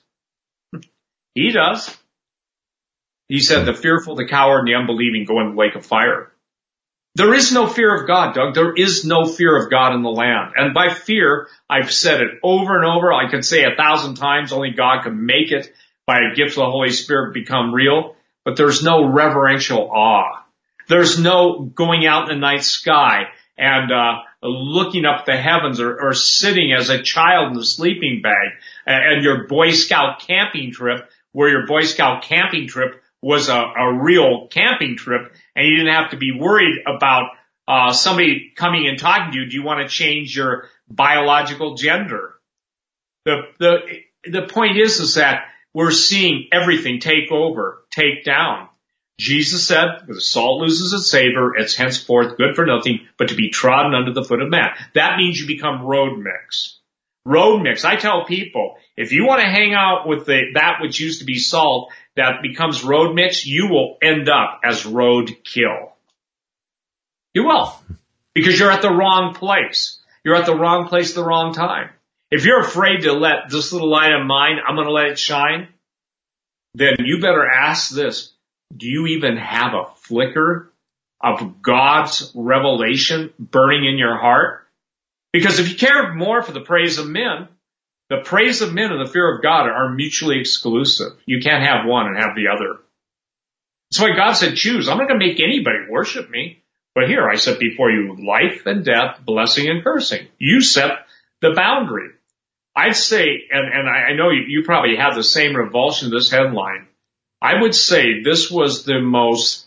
He does. He said the fearful, the coward, and the unbelieving go in the lake of fire. There is no fear of God, Doug. There is no fear of God in the land. And by fear, I've said it over and over. I can say a thousand times, only God can make it by a gift of the Holy Spirit become real. But there's no reverential awe. There's no going out in the night sky and uh looking up the heavens or, or sitting as a child in a sleeping bag and, and your Boy Scout camping trip, where your Boy Scout camping trip was a, a real camping trip, and you didn't have to be worried about uh somebody coming and talking to you. Do you want to change your biological gender? The the the point is is that we're seeing everything take over, take down. Jesus said, the salt loses its savor, it's henceforth good for nothing but to be trodden under the foot of man. That means you become road mix. Road mix. I tell people, if you want to hang out with the, that which used to be salt that becomes road mix, you will end up as road kill. You will. Because you're at the wrong place. You're at the wrong place at the wrong time. If you're afraid to let this little light of mine, I'm going to let it shine, then you better ask this. Do you even have a flicker of God's revelation burning in your heart? Because if you care more for the praise of men, the praise of men and the fear of God are mutually exclusive. You can't have one and have the other. That's why God said, choose. I'm not going to make anybody worship me. But here, I set before you life and death, blessing and cursing. You set the boundary. I'd say, and, and I know you, you probably have the same revulsion to this headline, I would say this was the most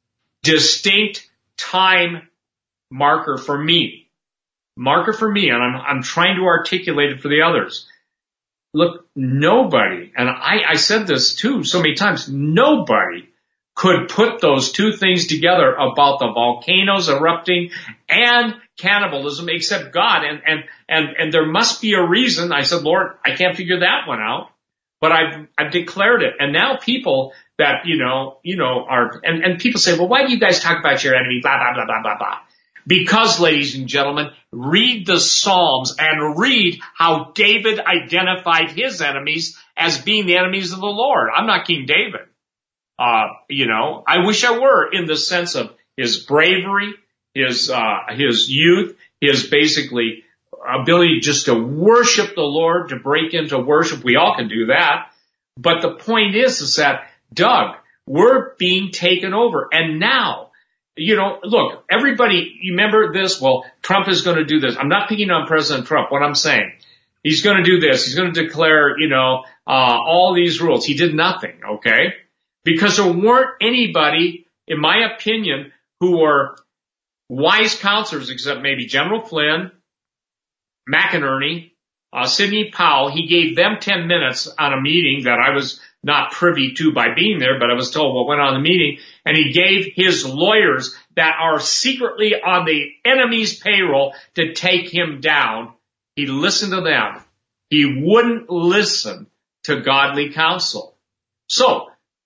distinct time marker for me. Marker for me, and I'm, I'm trying to articulate it for the others. Look, nobody, and I, I said this too so many times, nobody could put those two things together about the volcanoes erupting and cannibalism except God. And, and, and, and there must be a reason. I said, Lord, I can't figure that one out. but I've, I've declared it. And now people that, you know, you know, are, and, and people say, well, why do you guys talk about your enemy? Blah, blah, blah, blah, blah, blah. Because, ladies and gentlemen, read the Psalms and read how David identified his enemies as being the enemies of the Lord. I'm not King David. Uh, you know, I wish I were, in the sense of his bravery, his, uh, his youth, his basically ability just to worship the Lord, to break into worship. We all can do that. But the point is, is that, Doug, we're being taken over. And now, you know, look, everybody, you remember this? Well, Trump is going to do this. I'm not picking on President Trump. What I'm saying, he's going to do this. He's going to declare, you know, uh, all these rules. He did nothing, okay? Because there weren't anybody, in my opinion, who were wise counselors, except maybe General Flynn, McInerney, uh, Sidney Powell. He gave them ten minutes on a meeting that I was not privy to by being there, but I was told what went on in the meeting. And he gave his lawyers that are secretly on the enemy's payroll to take him down. He listened to them. He wouldn't listen to godly counsel. So,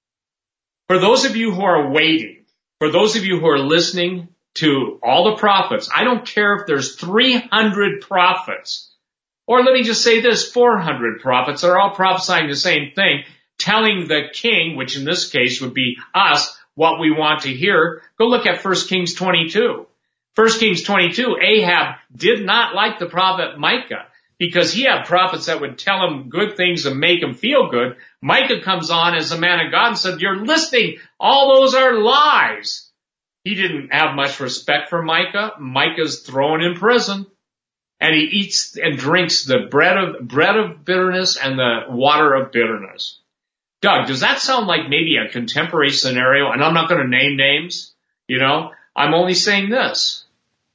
for those of you who are waiting, for those of you who are listening to all the prophets, I don't care if there's three hundred prophets, or let me just say this, four hundred prophets that are all prophesying the same thing, telling the king, which in this case would be us, what we want to hear. Go look at First Kings twenty-two. First Kings twenty-two, Ahab did not like the prophet Micah, because he had prophets that would tell him good things and make him feel good. Micah comes on as a man of God and said, you're listening, all those are lies. He didn't have much respect for Micah. Micah's thrown in prison, and he eats and drinks the bread of, bread of bitterness and the water of bitterness. Doug, does that sound like maybe a contemporary scenario? And I'm not going to name names, you know, I'm only saying this.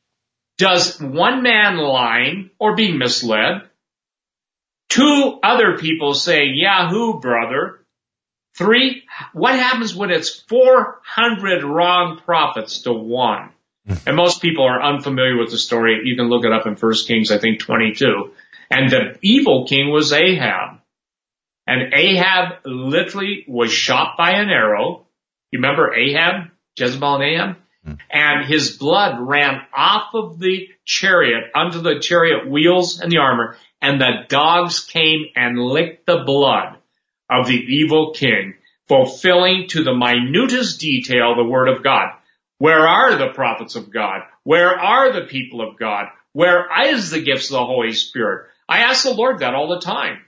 Does one man lying or being misled, two other people saying, Yahoo, brother, three, what happens when it's four hundred wrong prophets to one? And most people are unfamiliar with the story. You can look it up in First Kings, I think, twenty-two. And the evil king was Ahab. And Ahab literally was shot by an arrow. You remember Ahab, Jezebel and Ahab? And his blood ran off of the chariot, onto the chariot wheels and the armor, and the dogs came and licked the blood of the evil king, fulfilling to the minutest detail the word of God. Where are the prophets of God? Where are the people of God? Where is the gifts of the Holy Spirit? I ask the Lord that all the time.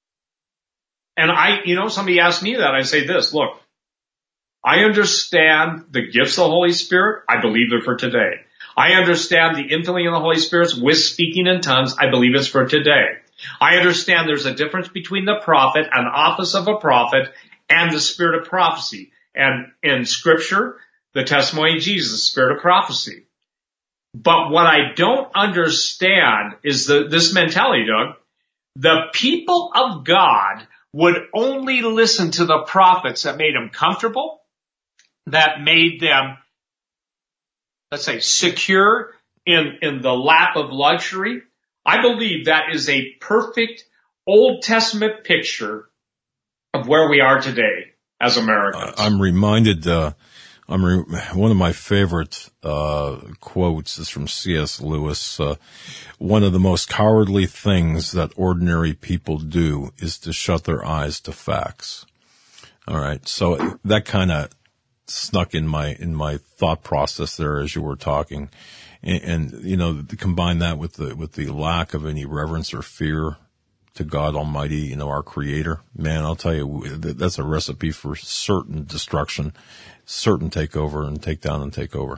And I, you know, somebody asked me that, I say this, look, I understand the gifts of the Holy Spirit. I believe they're for today. I understand the infilling of the Holy Spirit with speaking in tongues. I believe it's for today. I understand there's a difference between the prophet, an office of a prophet, and the spirit of prophecy. And in Scripture, the testimony of Jesus, the spirit of prophecy. But what I don't understand is the, this mentality, Doug. The people of God would only listen to the prophets that made them comfortable, that made them, let's say, secure in, in the lap of luxury. I believe that is a perfect Old Testament picture of where we are today as Americans. I'm reminded, uh, I'm re- one of my favorite uh quotes is from C S Lewis. Uh, one of the most cowardly things that ordinary people do is to shut their eyes to facts. All right, so that kind of snuck in my in my thought process there as you were talking, and, and you know, to combine that with the with the lack of any reverence or fear to God Almighty, you know, our Creator. Man, I'll tell you, that's a recipe for certain destruction, certain takeover and take down and take over.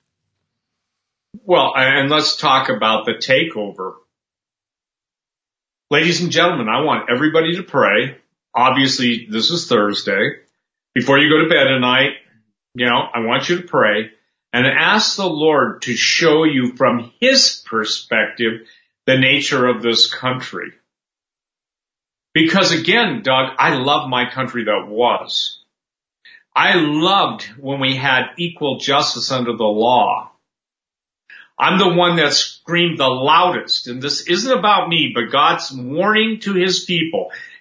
Well, and let's talk about the takeover. Ladies and gentlemen, I want everybody to pray. Obviously, this is Thursday. Before you go to bed tonight, you know, I want you to pray and ask the Lord to show you from His perspective the nature of this country. Because again, Doug, I love my country that was. I loved when we had equal justice under the law. I'm the one that screamed the loudest, and this isn't about me, but God's warning to His people.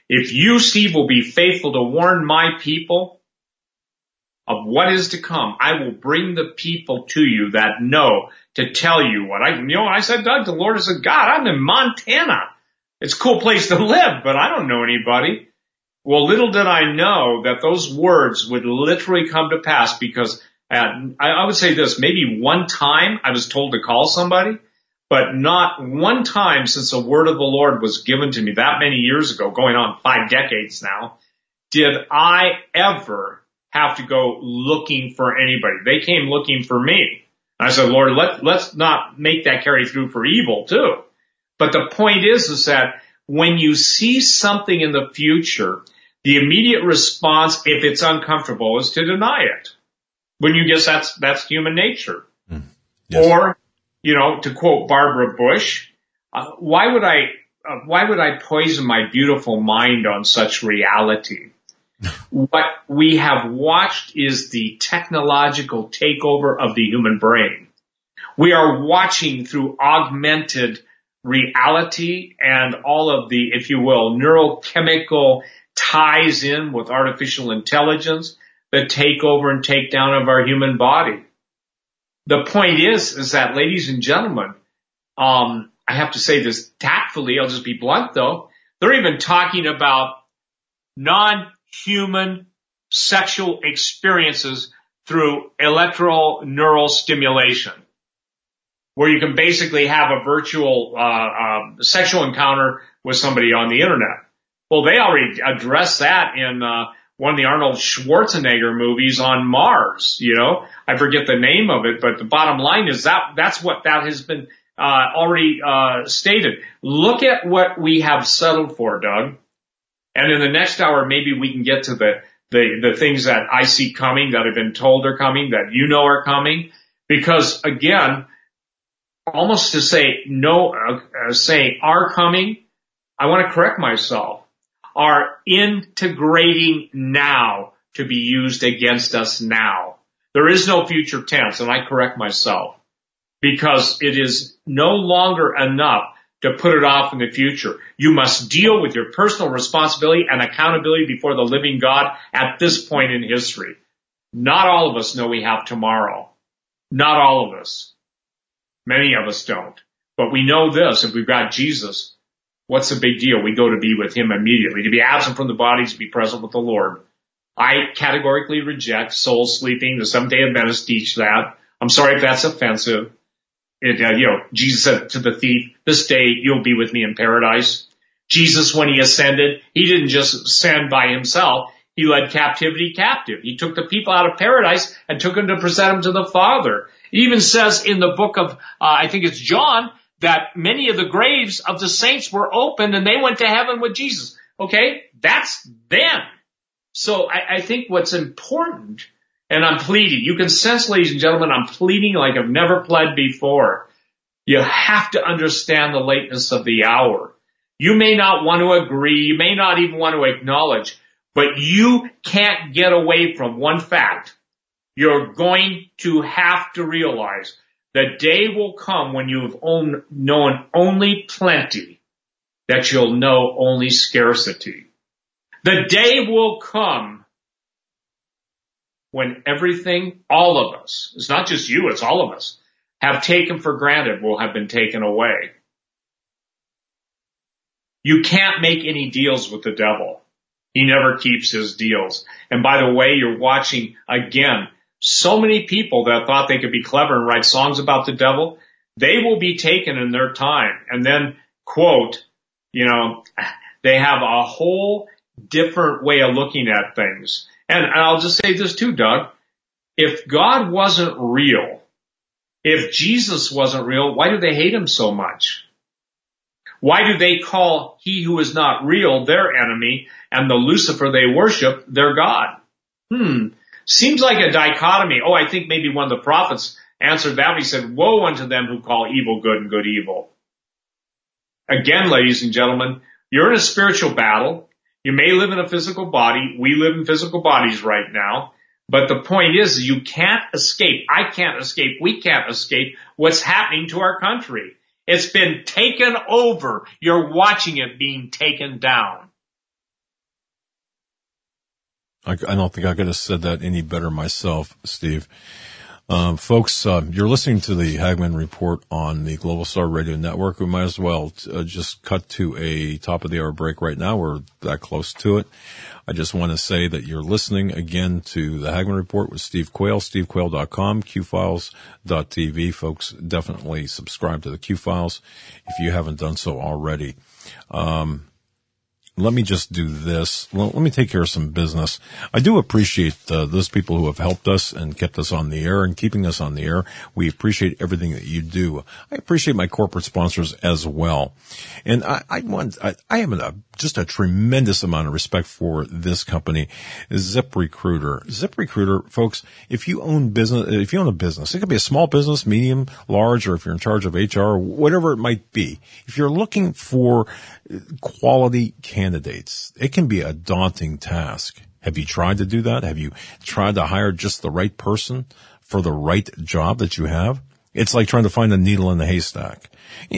If you, Steve, will be faithful to warn my people of what is to come, I will bring the people to you that know to tell you what I, you know, I said, Doug, the Lord is a God. I'm in Montana. It's a cool place to live, but I don't know anybody. Well, little did I know that those words would literally come to pass, because uh, I would say this, maybe one time I was told to call somebody, but not one time since the word of the Lord was given to me that many years ago, going on five decades now, did I ever have to go looking for anybody. They came looking for me. I said, Lord, let, let's not make that carry through for evil too. But the point is, is that when you see something in the future, the immediate response, if it's uncomfortable, is to deny it. When you guess that's, that's human nature. Mm. Yes. Or, you know, to quote Barbara Bush, uh, why would I, uh, why would I poison my beautiful mind on such reality? What we have watched is the technological takeover of the human brain. We are watching through augmented reality and all of the, if you will, neurochemical ties in with artificial intelligence that take over and take down of our human body. The point is, is that, ladies and gentlemen, um, I have to say this tactfully, I'll just be blunt though, they're even talking about non-human sexual experiences through electro neural stimulation, where you can basically have a virtual uh, uh, sexual encounter with somebody on the internet. Well, they already addressed that in uh, one of the Arnold Schwarzenegger movies on Mars. You know, I forget the name of it, but the bottom line is that that's what that has been uh, already uh, stated. Look at what we have settled for, Doug. And in the next hour, maybe we can get to the the the things that I see coming, that have been told are coming, that you know are coming, because again, almost to say no, uh, say are coming, I want to correct myself, are integrating now to be used against us now. There is no future tense, and I correct myself, because it is no longer enough to put it off in the future. You must deal with your personal responsibility and accountability before the living God at this point in history. Not all of us know we have tomorrow. Not all of us. Many of us don't. But we know this, if we've got Jesus, what's the big deal? We go to be with him immediately. To be absent from the body is to be present with the Lord. I categorically reject soul sleeping. The Seventh-day Adventists teach that. I'm sorry if that's offensive. It, uh, you know, Jesus said to the thief, this day you'll be with me in paradise. Jesus, when he ascended, he didn't just ascend by himself. He led captivity captive. He took the people out of paradise and took them to present them to the Father. It even says in the book of, uh, I think it's John, that many of the graves of the saints were opened and they went to heaven with Jesus. Okay? That's then. So I, I think what's important, and I'm pleading, you can sense, ladies and gentlemen, I'm pleading like I've never pled before. You have to understand the lateness of the hour. You may not want to agree, you may not even want to acknowledge, but you can't get away from one fact. You're going to have to realize the day will come when you've own, known only plenty, that you'll know only scarcity. The day will come when everything, all of us, it's not just you, it's all of us, have taken for granted will have been taken away. You can't make any deals with the devil. He never keeps his deals. And by the way, you're watching, again, so many people that thought they could be clever and write songs about the devil, they will be taken in their time. And then, quote, you know, they have a whole different way of looking at things. And I'll just say this too, Doug. If God wasn't real, if Jesus wasn't real, why do they hate him so much? Why do they call he who is not real their enemy and the Lucifer they worship their God? Hmm. Seems like a dichotomy. Oh, I think maybe one of the prophets answered that. He said, woe unto them who call evil good and good evil. Again, ladies and gentlemen, you're in a spiritual battle. You may live in a physical body. We live in physical bodies right now. But the point is, you can't escape. I can't escape. We can't escape what's happening to our country. It's been taken over. You're watching it being taken down. I, I don't think I could have said that any better myself, Steve. Um, folks, uh, you're listening to the Hagmann Report on the Global Star Radio Network. We might as well uh, just cut to a top of the hour break right now. We're that close to it. I just want to say that you're listening again to the Hagmann Report with Steve Quayle, steve quayle dot com, q files dot t v. Folks, definitely subscribe to the Q-Files if you haven't done so already. Um, Let me just do this. Well, let me take care of some business. I do appreciate uh, those people who have helped us and kept us on the air and keeping us on the air. We appreciate everything that you do. I appreciate my corporate sponsors as well. And I, I want, I, I have a, just a tremendous amount of respect for this company, ZipRecruiter. ZipRecruiter, folks, if you own business, if you own a business, it could be a small business, medium, large, or if you're in charge of H R, whatever it might be. If you're looking for quality candidates, it can be a daunting task. Have you tried to do that? Have you tried to hire just the right person for the right job that you have? It's like trying to find a needle in the haystack.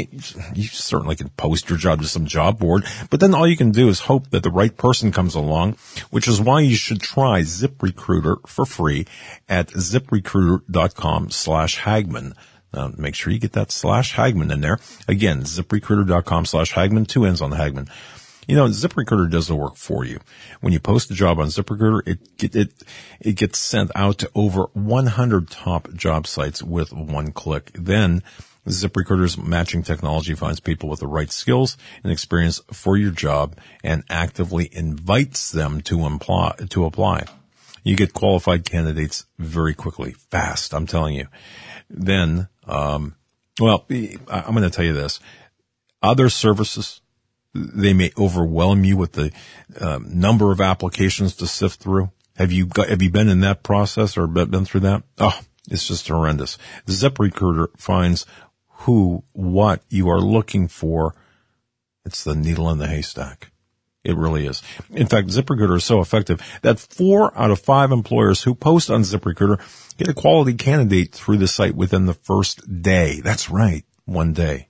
You certainly can post your job to some job board, but then all you can do is hope that the right person comes along, which is why you should try ZipRecruiter for free at ziprecruiter.com slash Hagmann. Now, make sure you get that slash Hagmann in there. Again, ziprecruiter.com slash Hagmann, two N's on the Hagmann. You know, ZipRecruiter does the work for you. When you post a job on ZipRecruiter, it, it, it gets sent out to over one hundred top job sites with one click. Then ZipRecruiter's matching technology finds people with the right skills and experience for your job and actively invites them to apply, to apply. You get qualified candidates very quickly, fast, I'm telling you. Then, um, well, I'm going to tell you this. Other services, they may overwhelm you with the um, number of applications to sift through. Have you got, have you been in that process or been through that? Oh, it's just horrendous. ZipRecruiter finds who, what you are looking for. It's the needle in the haystack. It really is. In fact, ZipRecruiter is so effective that four out of five employers who post on ZipRecruiter get a quality candidate through the site within the first day. That's right. One day.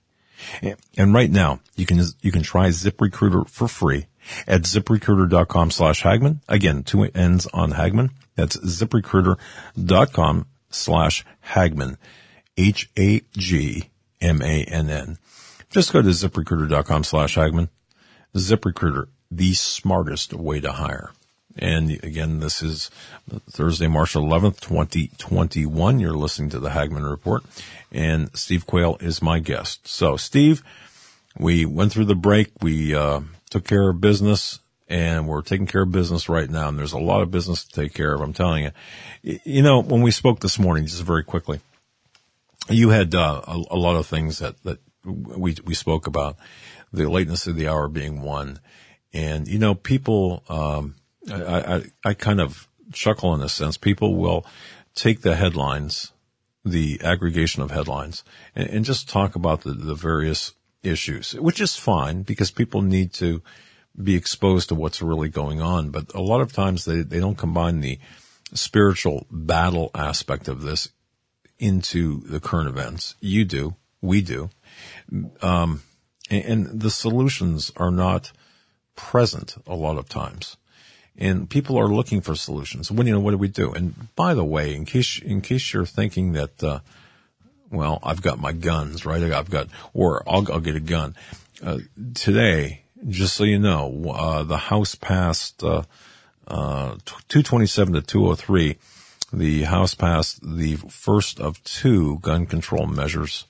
And right now, you can, you can try ZipRecruiter for free at ziprecruiter.com slash Hagmann. Again, two N's on Hagmann. That's ziprecruiter.com slash Hagmann. H A G M A N N. Just go to ziprecruiter.com slash Hagmann. ZipRecruiter, the smartest way to hire. And again, this is Thursday, March eleventh, twenty twenty-one. You're listening to the Hagmann Report, and Steve Quayle is my guest. So, Steve, we went through the break. We uh took care of business, and we're taking care of business right now. And there's a lot of business to take care of, I'm telling you. You know, when we spoke this morning, just very quickly, you had uh, a, a lot of things that, that we we spoke about, the lateness of the hour being one. And, you know, people, um, I, I, I kind of chuckle in a sense. People will take the headlines, the aggregation of headlines, and, and just talk about the, the various issues, which is fine because people need to be exposed to what's really going on. But a lot of times they, they don't combine the spiritual battle aspect of this into the current events. You do. We do. Um, and, and the solutions are not present a lot of times. And people are looking for solutions. What, you know, what do we do? And by the way, in case, in case you're thinking that, uh, well, I've got my guns, right? I've got, or I'll, I'll get a gun. Uh, today, just so you know, uh, the House passed, uh, uh, two twenty-seven to two oh three. The House passed the first of two gun control measures,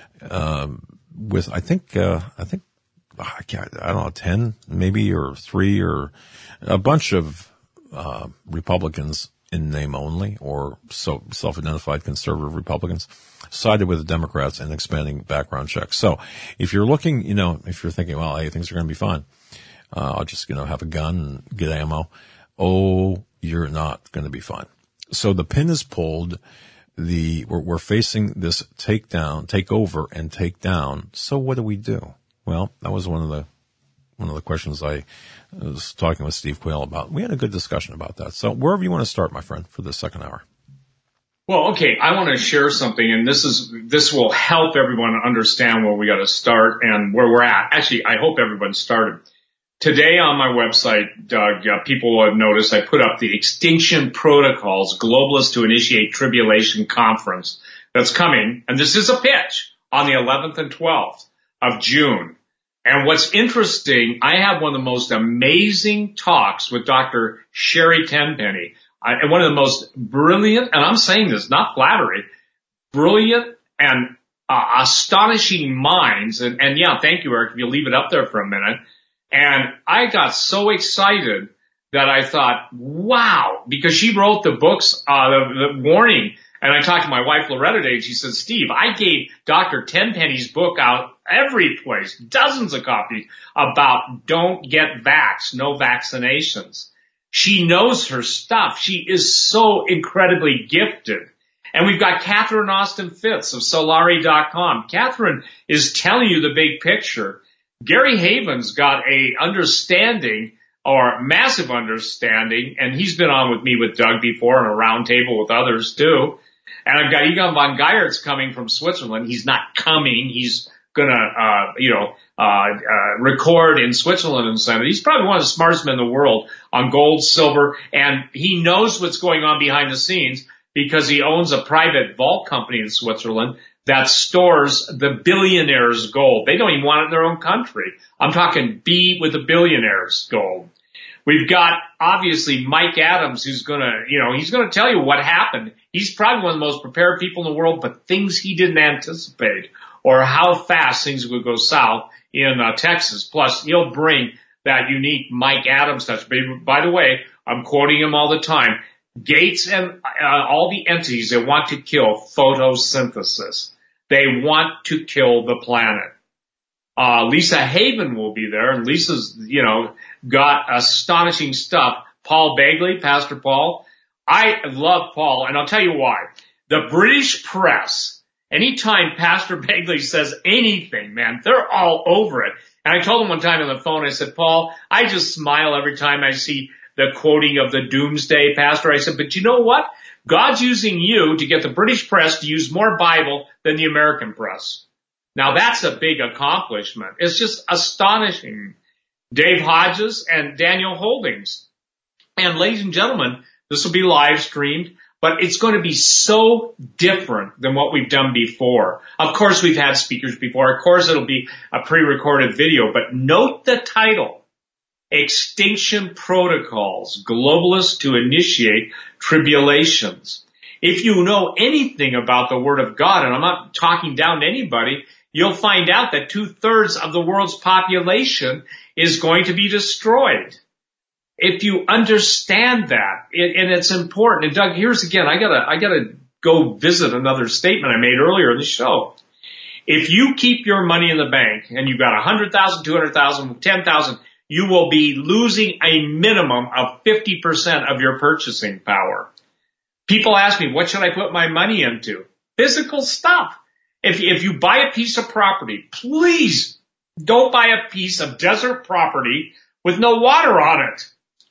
um, with, I think, uh, I think, I can't, I don't know, ten maybe, or three, or a bunch of, uh, Republicans in name only, or so self-identified conservative Republicans, sided with the Democrats in expanding background checks. So if you're looking, you know, if you're thinking, well, hey, things are going to be fine, uh, I'll just, you know, have a gun and get ammo. Oh, you're not going to be fine. So the pin is pulled. The, we're, we're facing this takedown, take over and take down. So what do we do? Well, that was one of the, one of the questions I was talking with Steve Quayle about. We had a good discussion about that. So wherever you want to start, my friend, for the second hour. Well, okay, I want to share something, and this is, this will help everyone understand where we got to start and where we're at. Actually, I hope everyone started. today on my website, Doug, uh, people will have noticed I put up the Extinction Protocols Globalists to Initiate Tribulation Conference that's coming. And this is a pitch on the eleventh and twelfth of June. And what's interesting, I have one of the most amazing talks with Doctor Sherry Tenpenny, uh, and one of the most brilliant, and I'm saying this, not flattery, brilliant and uh, astonishing minds. And, and yeah, thank you, Eric, if you leave it up there for a minute. And I got so excited that I thought, wow, because she wrote the books, uh, the, the warning. And I talked to my wife, Loretta, today, and she said, Steve, I gave Doctor Tenpenny's book out every place, dozens of copies, about don't get vaxxed, no vaccinations. She knows her stuff. She is so incredibly gifted. And we've got Catherine Austin Fitts of Solari dot com. Catherine is telling you the big picture. Gary Haven's got a understanding, or massive understanding, and he's been on with me with Doug before on a round table with others too. And I've got Egon von Geiertz coming from Switzerland. He's not coming. He's gonna, uh, you know, uh, uh, record in Switzerland and so on. He's probably one of the smartest men in the world on gold, silver, and he knows what's going on behind the scenes because he owns a private vault company in Switzerland that stores the billionaires' gold. They don't even want it in their own country. I'm talking B with the billionaires' gold. We've got, obviously, Mike Adams, who's gonna, you know, he's gonna tell you what happened. He's probably one of the most prepared people in the world, but things he didn't anticipate, or how fast things would go south in uh, Texas. Plus, he'll bring that unique Mike Adams touch. By the way, I'm quoting him all the time. Gates and uh, all the entities that want to kill photosynthesis. They want to kill the planet. Uh, Lisa Haven will be there, and Lisa's, you know, got astonishing stuff. Paul Begley, Pastor Paul. I love Paul, and I'll tell you why. The British press, anytime Pastor Begley says anything, man, they're all over it. And I told him one time on the phone, I said, Paul, I just smile every time I see the quoting of the doomsday pastor. I said, but you know what? God's using you to get the British press to use more Bible than the American press. Now that's a big accomplishment. It's just astonishing. Dave Hodges and Daniel Holdings. And ladies and gentlemen, this will be live streamed, but it's going to be so different than what we've done before. Of course, we've had speakers before. Of course, it'll be a pre-recorded video, but note the title. Extinction Protocols, Globalists to Initiate Tribulations. If you know anything about the Word of God, and I'm not talking down to anybody, you'll find out that two-thirds of the world's population is going to be destroyed. If you understand that, it, and it's important. And Doug, here's again, I gotta, I gotta go visit another statement I made earlier in the show. If you keep your money in the bank and you've got one hundred thousand, two hundred thousand, ten thousand, you will be losing a minimum of fifty percent of your purchasing power. People ask me, what should I put my money into? Physical stuff. If, if you buy a piece of property, please don't buy a piece of desert property with no water on it.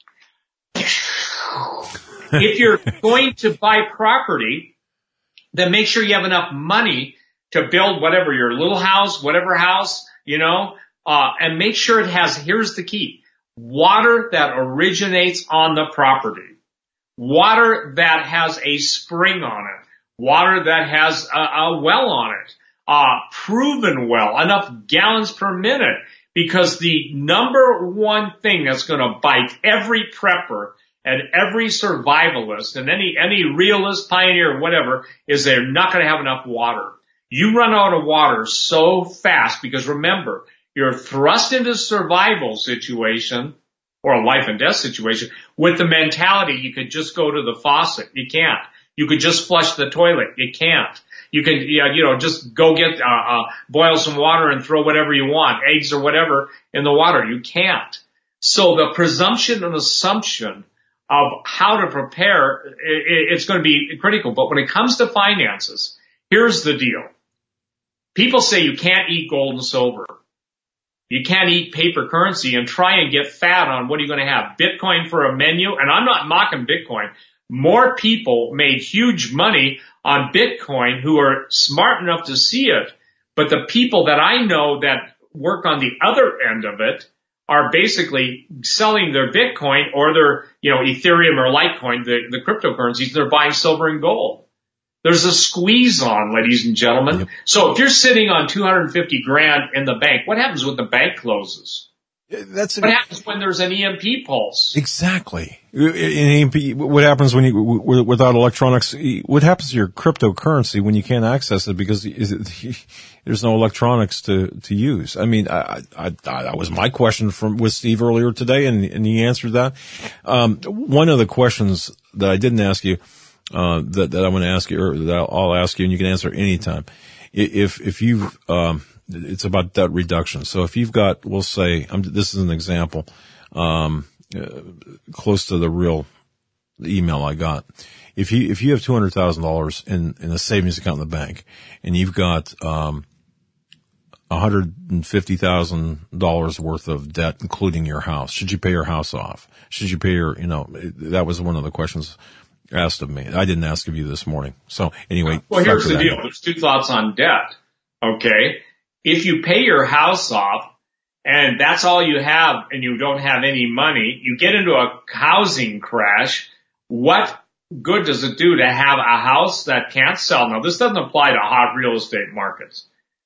If you're going to buy property, then make sure you have enough money to build whatever, your little house, whatever house, you know, uh, and make sure it has, here's the key, water that originates on the property, water that has a spring on it, water that has a, a well on it, uh, proven well, enough gallons per minute, because the number one thing that's going to bite every prepper and every survivalist and any, any realist, pioneer, whatever, is they're not going to have enough water. You run out of water so fast because remember, you're thrust into a survival situation or a life and death situation with the mentality you could just go to the faucet. You can't. You could just flush the toilet. You can't. You can, you know, just go get, uh, uh, boil some water and throw whatever you want, eggs or whatever in the water. You can't. So the presumption and assumption of how to prepare, it's going to be critical. But when it comes to finances, here's the deal. People say you can't eat gold and silver. You can't eat paper currency and try and get fat on what are you going to have? Bitcoin for a menu? And I'm not mocking Bitcoin. More people made huge money on Bitcoin who are smart enough to see it. But the people that I know that work on the other end of it are basically selling their Bitcoin or their, you know, Ethereum or Litecoin, the, the cryptocurrencies, they're buying silver and gold. There's a squeeze on, ladies and gentlemen. Yep. So if you're sitting on two hundred fifty grand in the bank, what happens when the bank closes? That's what happens when there's an E M P pulse? Exactly. An E M P, what happens when you, without electronics, what happens to your cryptocurrency when you can't access it because there's no electronics to, to use? I mean, I, I, I, that was my question from, with Steve earlier today, and, and he answered that. Um, one of the questions that I didn't ask you, uh, that, that I want to ask you, or that I'll, I'll ask you, and you can answer anytime. If, if you've, um, it's about debt reduction. So if you've got, we'll say, I'm, this is an example, um, uh, close to the real email I got. If you, if you have two hundred thousand dollars in, in a savings account in the bank and you've got, um, one hundred fifty thousand dollars worth of debt, including your house, should you pay your house off? Should you pay your, you know, that was one of the questions asked of me. I didn't ask of you this morning. So anyway. Well, here's the deal. There's two thoughts on debt. Okay. If you pay your house off and that's all you have and you don't have any money, you get into a housing crash. What good does it do to have a house that can't sell? Now, this doesn't apply to hot real estate markets,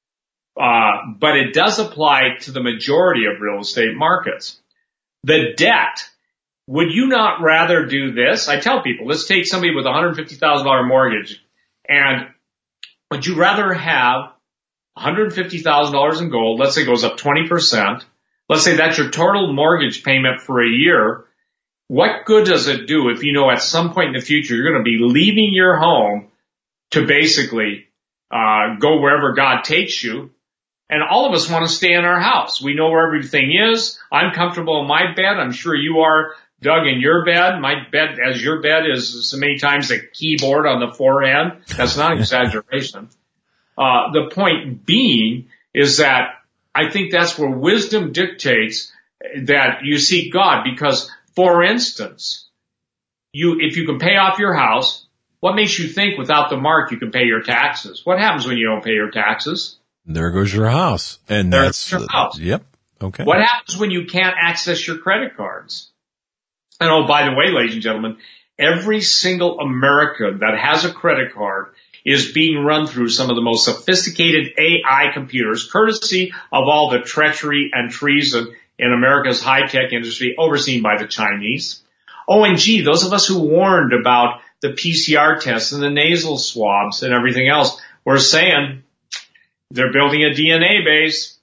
uh, but it does apply to the majority of real estate markets. The debt, would you not rather do this? I tell people, let's take somebody with a one hundred fifty thousand dollars mortgage, and would you rather have one hundred fifty thousand dollars in gold, let's say it goes up twenty percent. Let's say that's your total mortgage payment for a year. What good does it do if you know at some point in the future you're going to be leaving your home to basically uh go wherever God takes you? And all of us want to stay in our house. We know where everything is. I'm comfortable in my bed. I'm sure you are, Doug, in your bed. My bed, as your bed, is so many times a keyboard on the forehead. That's not exaggeration. Uh, the point being is that I think that's where wisdom dictates that you seek God, because, for instance, you, if you can pay off your house, what makes you think without the mark you can pay your taxes? What happens when you don't pay your taxes? There goes your house. And there that's, goes your house. Yep. Okay. What happens when you can't access your credit cards? And oh, by the way, ladies and gentlemen, every single American that has a credit card is being run through some of the most sophisticated A I computers, courtesy of all the treachery and treason in America's high-tech industry, overseen by the Chinese. O M G, those of us who warned about the P C R tests and the nasal swabs and everything else, were saying they're building a D N A base.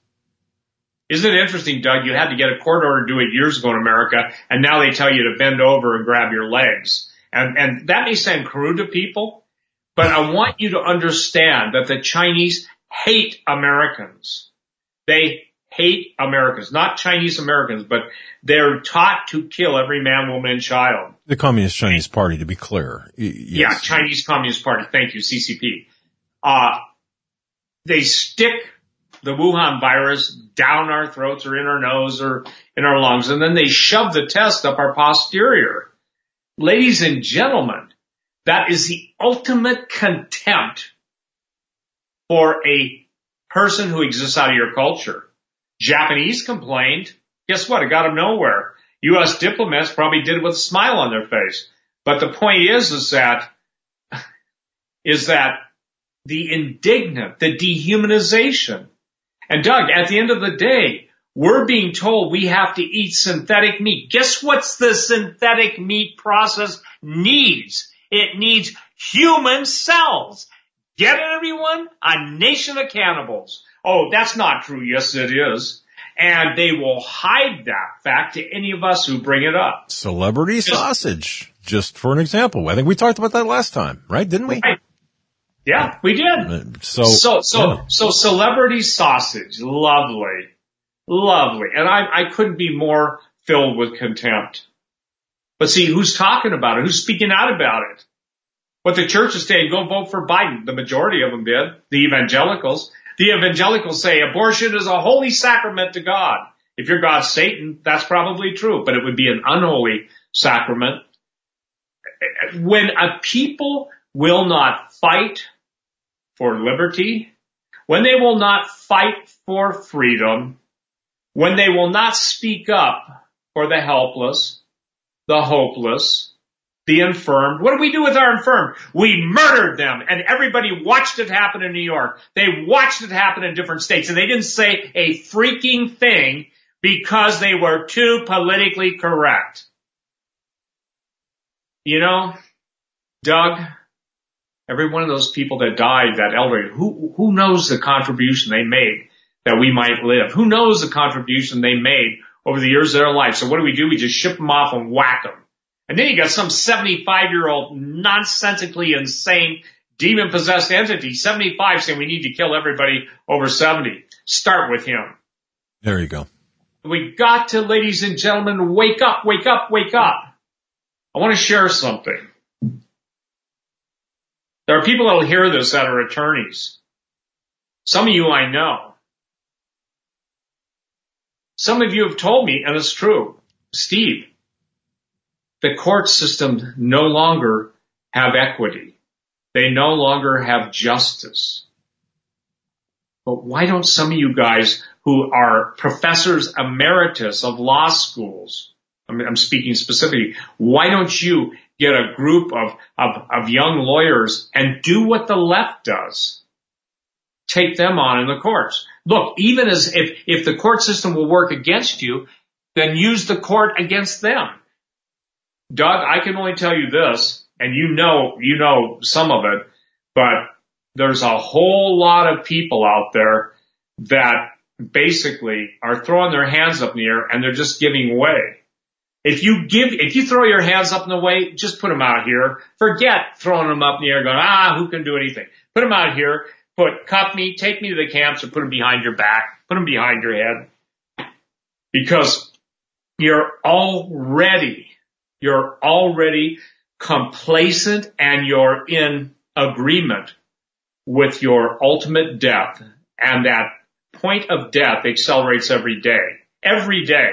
Isn't it interesting, Doug? You had to get a court order to do it years ago in America, and now they tell you to bend over and grab your legs. And, and that may sound crude to people, but I want you to understand that the Chinese hate Americans. They hate Americans, not Chinese Americans, but they're taught to kill every man, woman, and child. The Communist Chinese Party, to be clear. Yes. Yeah, Chinese Communist Party. Thank you, C C P. Uh, they stick the Wuhan virus down our throats or in our nose or in our lungs, and then they shove the test up our posterior. Ladies and gentlemen, that is the ultimate contempt for a person who exists out of your culture. Japanese complained. Guess what? It got them nowhere. U S diplomats probably did it with a smile on their face. But the point is, is that, is that the indignant, the dehumanization. And Doug, at the end of the day, we're being told we have to eat synthetic meat. Guess what's the synthetic meat process needs? It needs human cells. Get it, everyone? A nation of cannibals. Oh, that's not true. Yes, it is. And they will hide that fact to any of us who bring it up. Celebrity just, sausage, just for an example. I think we talked about that last time, right? Didn't we? Right. Yeah, we did. So, so, so, yeah. so celebrity sausage. Lovely. Lovely. And I, I couldn't be more filled with contempt. But see, who's talking about it? Who's speaking out about it? What the church is saying, go vote for Biden. The majority of them did. The evangelicals. The evangelicals say abortion is a holy sacrament to God. If you're God's Satan, that's probably true, but it would be an unholy sacrament. When a people will not fight for liberty, when they will not fight for freedom, when they will not speak up for the helpless, the hopeless, the infirmed. What do we do with our infirmed? We murdered them, and everybody watched it happen in New York. They watched it happen in different states, and they didn't say a freaking thing because they were too politically correct. You know, Doug, every one of those people that died, that elderly, who, who knows the contribution they made that we might live? Who knows the contribution they made over the years of their life? So what do we do? We just ship them off and whack them. And then you got some seventy-five-year-old nonsensically insane demon-possessed entity, seventy-five, saying we need to kill everybody over seventy. Start with him. There you go. We got to, ladies and gentlemen, wake up, wake up, wake up. I want to share something. There are people that will hear this that are attorneys. Some of you I know. Some of you have told me, and it's true, Steve, the court system no longer have equity. They no longer have justice. But why don't some of you guys who are professors emeritus of law schools, I mean, I'm speaking specifically, why don't you get a group of, of, of young lawyers and do what the left does? Take them on in the courts. Look, even as if, if the court system will work against you, then use the court against them. Doug, I can only tell you this, and you know, you know some of it, but there's a whole lot of people out there that basically are throwing their hands up in the air and they're just giving way. If you give, if you throw your hands up in the way, just put them out here. Forget throwing them up in the air going, ah, who can do anything? Put them out here. Put, cuff me, take me to the camps, or put them behind your back. Put them behind your head. Because you're already, you're already complacent and you're in agreement with your ultimate death. And that point of death accelerates every day. Every day.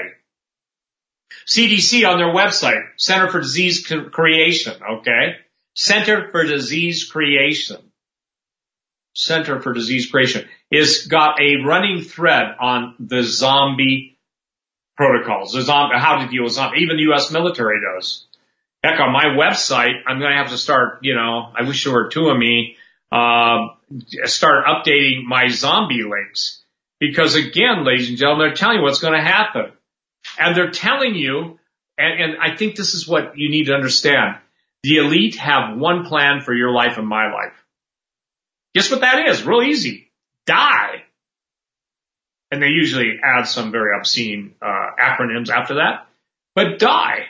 C D C on their website, Center for Disease Creation, okay? Center for Disease Creation. Center for Disease Creation is got a running thread on the zombie protocols, the zombie, how to deal with zombies. Even the U S military does. Heck, on my website, I'm going to have to start, you know, I wish there were two of me, uh, start updating my zombie links. Because again, ladies and gentlemen, they're telling you what's going to happen. And they're telling you, and, and I think this is what you need to understand. The elite have one plan for your life and my life. Guess what that is? Real easy. Die. And they usually add some very obscene uh, acronyms after that. But die.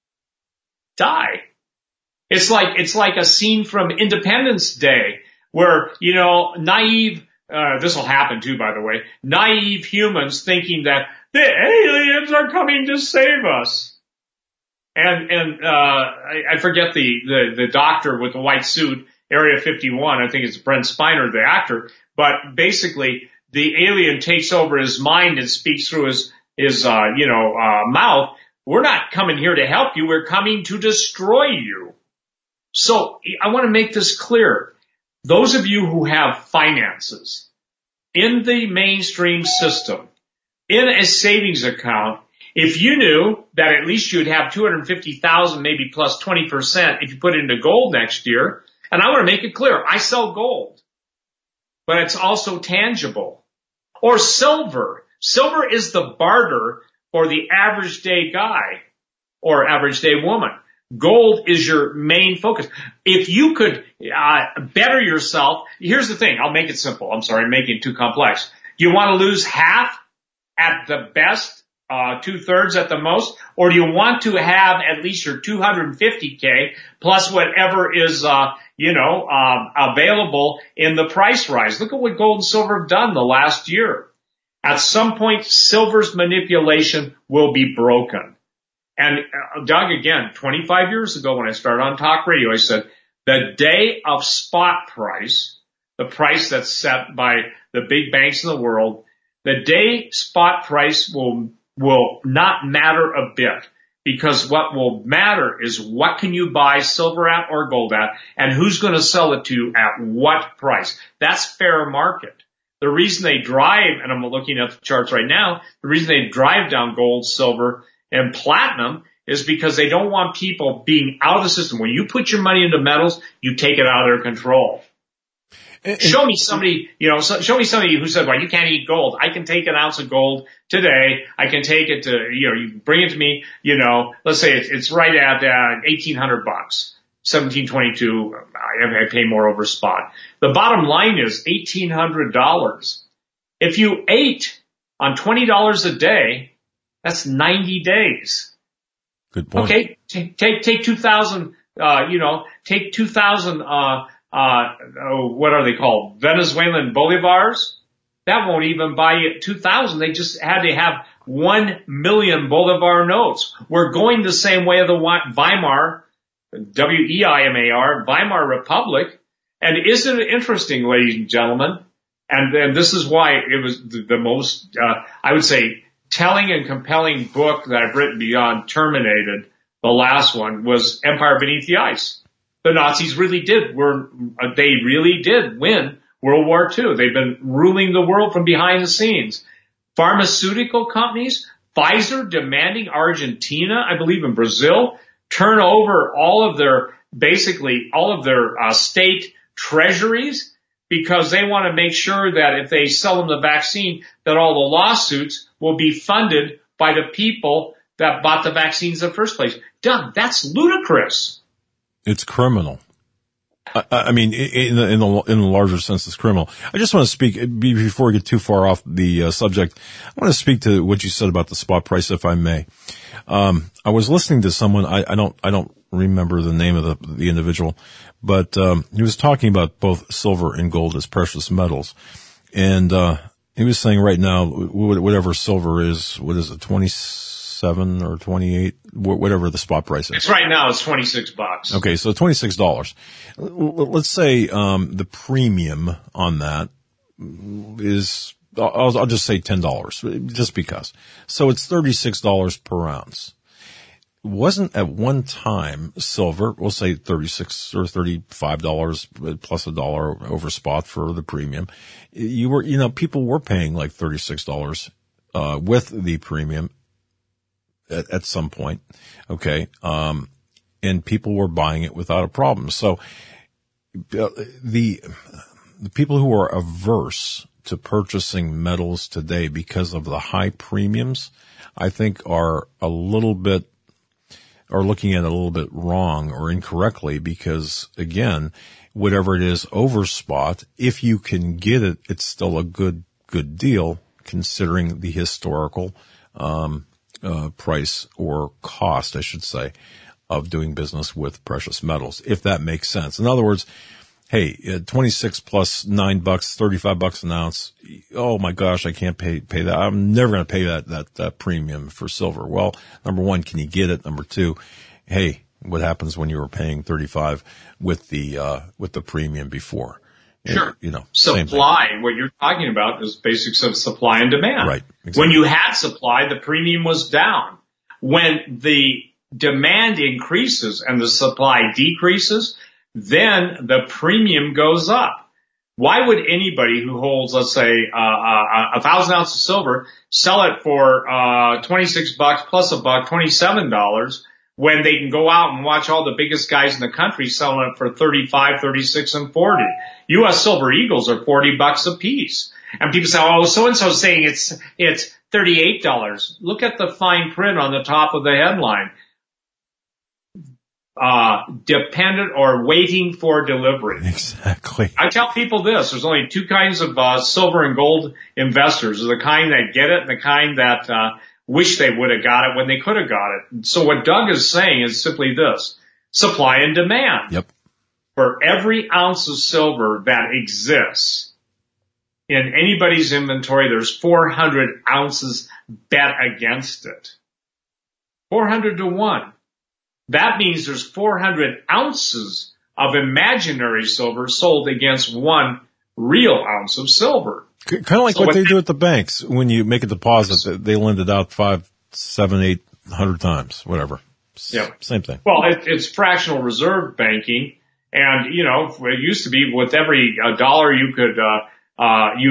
Die. It's like, it's like a scene from Independence Day where, you know, naive, uh, this will happen too, by the way, naive humans thinking that the aliens are coming to save us. And, and, uh, I, I forget the, the, the doctor with the white suit, Area fifty-one, I think it's Brent Spiner, the actor, but basically the alien takes over his mind and speaks through his, his, uh, you know, uh, mouth. We're not coming here to help you. We're coming to destroy you. So I want to make this clear. Those of you who have finances in the mainstream system, in a savings account, if you knew that at least you'd have two hundred fifty thousand, maybe plus twenty percent if you put it into gold next year, and I want to make it clear, I sell gold, but it's also tangible. Or silver. Silver is the barter for the average day guy or average day woman. Gold is your main focus. If you could uh, better yourself, here's the thing. I'll make it simple. I'm sorry, I'm making it too complex. Do you want to lose half at the best, uh, two-thirds at the most, or do you want to have at least your two hundred fifty K plus whatever is, uh, you know, um, available in the price rise? Look at what gold and silver have done the last year. At some point, silver's manipulation will be broken. And uh, Doug, again, twenty-five years ago when I started on talk radio, I said, the day of spot price, the price that's set by the big banks in the world, the day spot price will, will not matter a bit, because what will matter is what can you buy silver at or gold at, and who's going to sell it to you at what price. That's fair market. the reason they drive, and I'm looking at the charts right now, the reason they drive down gold, silver, and platinum is because they don't want people being out of the system. When you put your money into metals, you take it out of their control. And, and, show me somebody, you know, so, show me somebody who said, well, you can't eat gold. I can take an ounce of gold today. I can take it to, you know, you bring it to me, you know, let's say it's, it's right at uh, eighteen hundred bucks, seventeen twenty-two. I, I pay more over spot. The bottom line is eighteen hundred dollars. If you ate on twenty dollars a day, that's ninety days. Good point. Okay. Take, take, take two thousand, uh, you know, take two thousand, uh, Uh, oh, what are they called? Venezuelan bolivars? That won't even buy you two thousand. They just had to have one million bolivar notes. We're going the same way of the Weimar, W E I M A R, Weimar Republic. And isn't it interesting, ladies and gentlemen? And, and this is why it was the, the most, uh, I would say, telling and compelling book that I've written beyond Terminated. The last one was Empire Beneath the Ice. The Nazis really did, were, they really did win World War Two. They've been ruling the world from behind the scenes. Pharmaceutical companies, Pfizer demanding Argentina, I believe in Brazil, turn over all of their, basically all of their uh, state treasuries because they want to make sure that if they sell them the vaccine, that all the lawsuits will be funded by the people that bought the vaccines in the first place. Doug, that's ludicrous. It's criminal. I, I mean, in the, in the in the larger sense, it's criminal. I just want to speak before we get too far off the uh, subject. I want to speak to what you said about the spot price, if I may. Um, I was listening to someone. I, I don't I don't remember the name of the the individual, but um, he was talking about both silver and gold as precious metals, and uh, he was saying right now, whatever silver is, what is it, twenty seven or twenty-eight, whatever the spot price is. It's right now it's twenty-six bucks. Okay. So twenty-six dollars. Let's say, um, the premium on that is, I'll, I'll just say ten dollars just because. So it's thirty-six dollars per ounce. Wasn't at one time silver, we'll say thirty-six or thirty-five dollars plus a dollar over spot for the premium. You were, you know, people were paying like thirty-six dollars, uh, with the premium. At, at some point, okay, um, and people were buying it without a problem. So uh, the the people who are averse to purchasing metals today because of the high premiums, I think are a little bit are looking at it a little bit wrong or incorrectly. Because again, whatever it is over spot, if you can get it, it's still a good good deal considering the historical. Um, Uh, price or cost, I should say, of doing business with precious metals, if that makes sense. In other words, hey, uh, twenty-six plus nine bucks, thirty-five bucks an ounce. Oh my gosh, I can't pay, pay that. I'm never going to pay that, that, that premium for silver. Well, number one, can you get it? Number two, hey, what happens when you were paying thirty-five with the, uh, with the premium before? Sure. You know, supply, what you're talking about is basics of supply and demand. Right. Exactly. When you had supply, the premium was down. When the demand increases and the supply decreases, then the premium goes up. Why would anybody who holds, let's say, uh, a thousand ounces of silver sell it for, uh, twenty-six bucks plus a buck, twenty-seven dollars, when they can go out and watch all the biggest guys in the country selling it for thirty-five, thirty-six, and forty. U S Silver Eagles are forty bucks a piece. And people say, oh, so-and-so's saying it's, it's thirty-eight dollars. Look at the fine print on the top of the headline. Uh, dependent or waiting for delivery. Exactly. I tell people this, there's only two kinds of, uh, silver and gold investors. There's the kind that get it and the kind that, uh, wish they would have got it when they could have got it. So what Doug is saying is simply this, supply and demand. Yep. For every ounce of silver that exists in anybody's inventory, there's four hundred ounces bet against it. four hundred to one. That means there's four hundred ounces of imaginary silver sold against one real ounce of silver. Kind of like so what, what they do at the banks when you make a deposit. They lend it out five, seven, eight hundred times, whatever. Yeah, same thing. Well, it, it's fractional reserve banking, and you know it used to be with every uh, dollar you could uh, uh, you would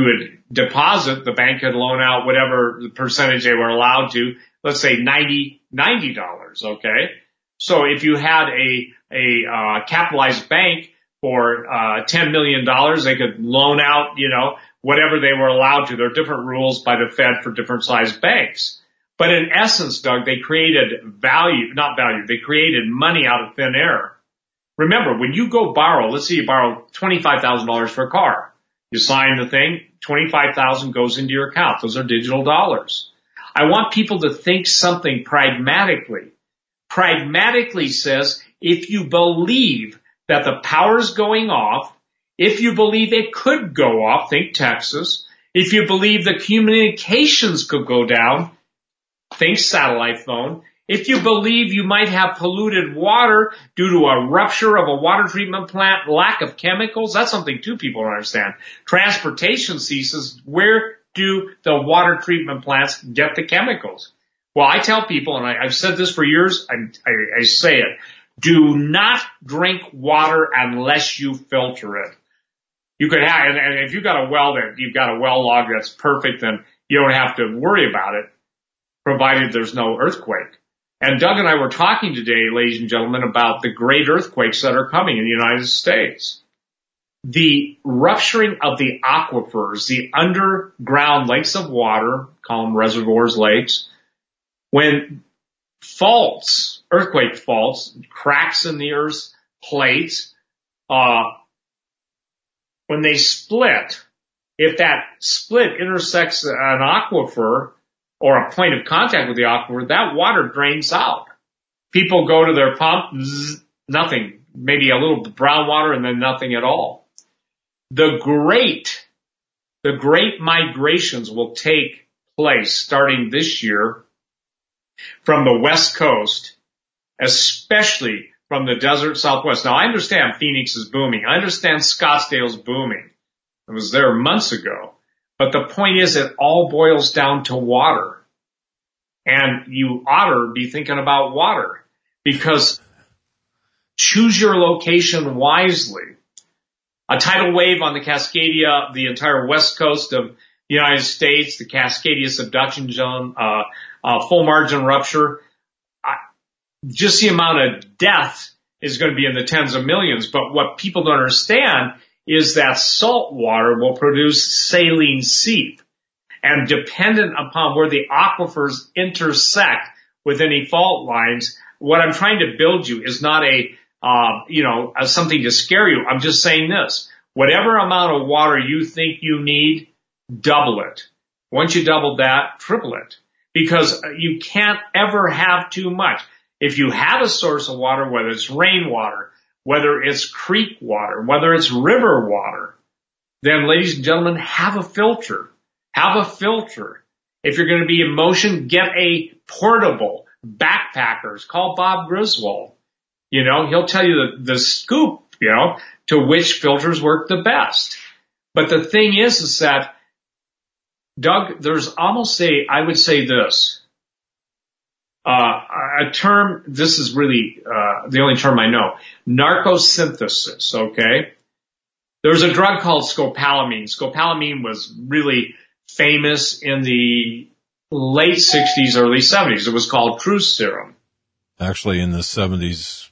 deposit, the bank could loan out whatever the percentage they were allowed to, let's say ninety, ninety dollars, okay? So if you had a, a, uh, capitalized bank for, uh, ten million dollars, they could loan out, you know, whatever they were allowed to. There are different rules by the Fed for different sized banks. But in essence, Doug, they created value, not value, they created money out of thin air. Remember, when you go borrow, let's say you borrow twenty-five thousand dollars for a car. You sign the thing, twenty-five thousand dollars goes into your account. Those are digital dollars. I want people to think something pragmatically. Pragmatically says, if you believe that the power's going off, if you believe it could go off, think Texas. If you believe the communications could go down, think satellite phone. If you believe you might have polluted water due to a rupture of a water treatment plant, lack of chemicals, that's something too people don't understand. Transportation ceases. Where do the water treatment plants get the chemicals? Well, I tell people, and I, I've said this for years, I, I, I say it, do not drink water unless you filter it. You could have, and, and if you've got a well that you've got a well log that's perfect, then you don't have to worry about it, provided there's no earthquake. And Doug and I were talking today, ladies and gentlemen, about the great earthquakes that are coming in the United States. The rupturing of the aquifers, the underground lakes of water, call them reservoirs, lakes, when faults, earthquake faults, cracks in the Earth's plates, uh, when they split, if that split intersects an aquifer or a point of contact with the aquifer, that water drains out. People go to their pump, zzz, nothing, maybe a little brown water and then nothing at all. The great, the great migrations will take place starting this year from the West Coast, especially from the desert Southwest. Now, I understand Phoenix is booming. I understand Scottsdale's booming. I was there months ago. But the point is, it all boils down to water. And you ought to be thinking about water, because choose your location wisely. A tidal wave on the Cascadia, the entire west coast of the United States, the Cascadia subduction zone, uh, uh, full margin rupture. I, just the amount of death is going to be in the tens of millions. But what people don't understand is that salt water will produce saline seep. And dependent upon where the aquifers intersect with any fault lines, what I'm trying to build you is not a, uh, you know, a, something to scare you. I'm just saying this. Whatever amount of water you think you need, double it. Once you double that, triple it. Because you can't ever have too much. If you have a source of water, whether it's rainwater, whether it's creek water, whether it's river water, then, ladies and gentlemen, have a filter. Have a filter. If you're going to be in motion, get a portable backpackers. Call Bob Griswold. You know, he'll tell you the, the scoop, you know, to which filters work the best. But the thing is, is that, Doug, there's almost a, I would say this, uh, a term, this is really, uh, the only term I know, narcosynthesis, okay? There's a drug called scopolamine. Scopolamine was really famous in the late sixties, early seventies. It was called truth serum. Actually, in the seventies,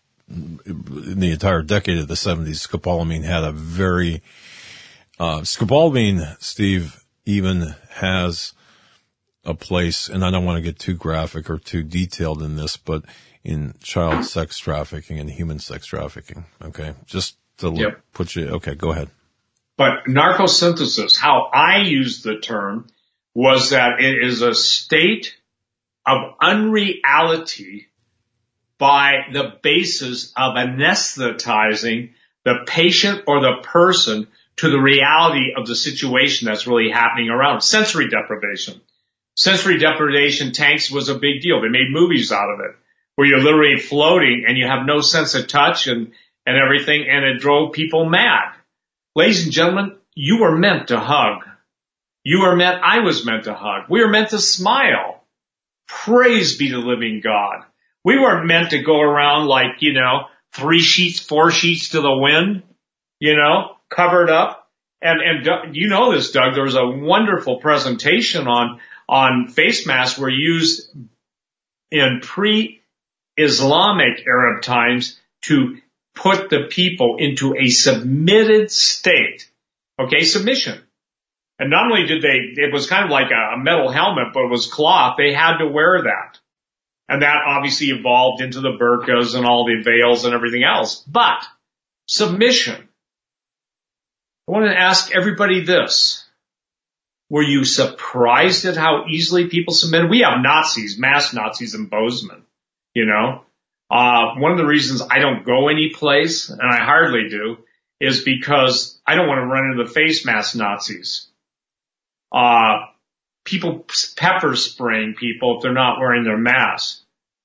in the entire decade of the seventies, scopolamine had a very, uh, scopolamine, Steve, even has a place, and I don't want to get too graphic or too detailed in this, but in child sex trafficking and human sex trafficking. Okay. Just to yep. put you, okay, go ahead. But narcosynthesis, how I use the term, was that it is a state of unreality by the basis of anesthetizing the patient or the person to the reality of the situation that's really happening around. Sensory deprivation. Sensory deprivation tanks was a big deal. They made movies out of it, where you're literally floating and you have no sense of touch and, and everything, and it drove people mad. Ladies and gentlemen, you were meant to hug. You were meant, I was meant to hug. We were meant to smile. Praise be to the living God. We weren't meant to go around like, you know, three sheets, four sheets to the wind, you know, covered up And, and Doug, you know this, Doug, there was a wonderful presentation on, on face masks were used in pre-Islamic Arab times to put the people into a submitted state. Okay, submission. And not only did they, it was kind of like a metal helmet, but it was cloth. They had to wear that. And that obviously evolved into the burqas and all the veils and everything else. But submission. I want to ask everybody this. Were you surprised at how easily people submitted? We have Nazis, mass Nazis in Bozeman, you know. Uh, one of the reasons I don't go any place, and I hardly do, is because I don't want to run into the face mask Nazis. Uh, people pepper spraying people if they're not wearing their masks.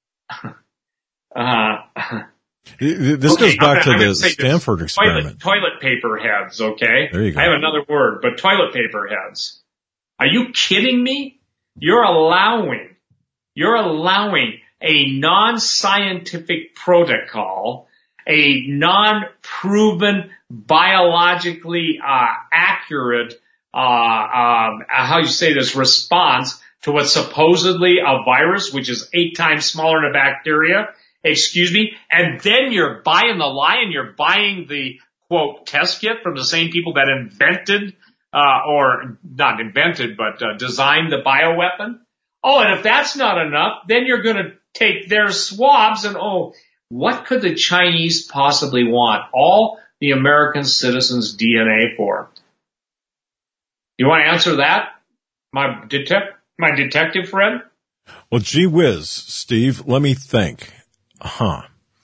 uh, This okay, goes back I'm, to I'm the Stanford this. experiment. Toilet, toilet paper heads, okay? There you go. I have another word, but toilet paper heads. Are you kidding me? You're allowing, you're allowing a non-scientific protocol, a non-proven, biologically uh, accurate, uh, um, how you say this, response to what's supposedly a virus, which is eight times smaller than a bacteria. Excuse me. And then you're buying the lie and you're buying the, quote, test kit from the same people that invented, uh, or not invented, but uh, designed the bioweapon. Oh, and if that's not enough, then you're going to take their swabs and, oh, what could the Chinese possibly want all the American citizens' D N A for? You want to answer that, my detec- my detective friend? Well, gee whiz, Steve, let me think. Huh.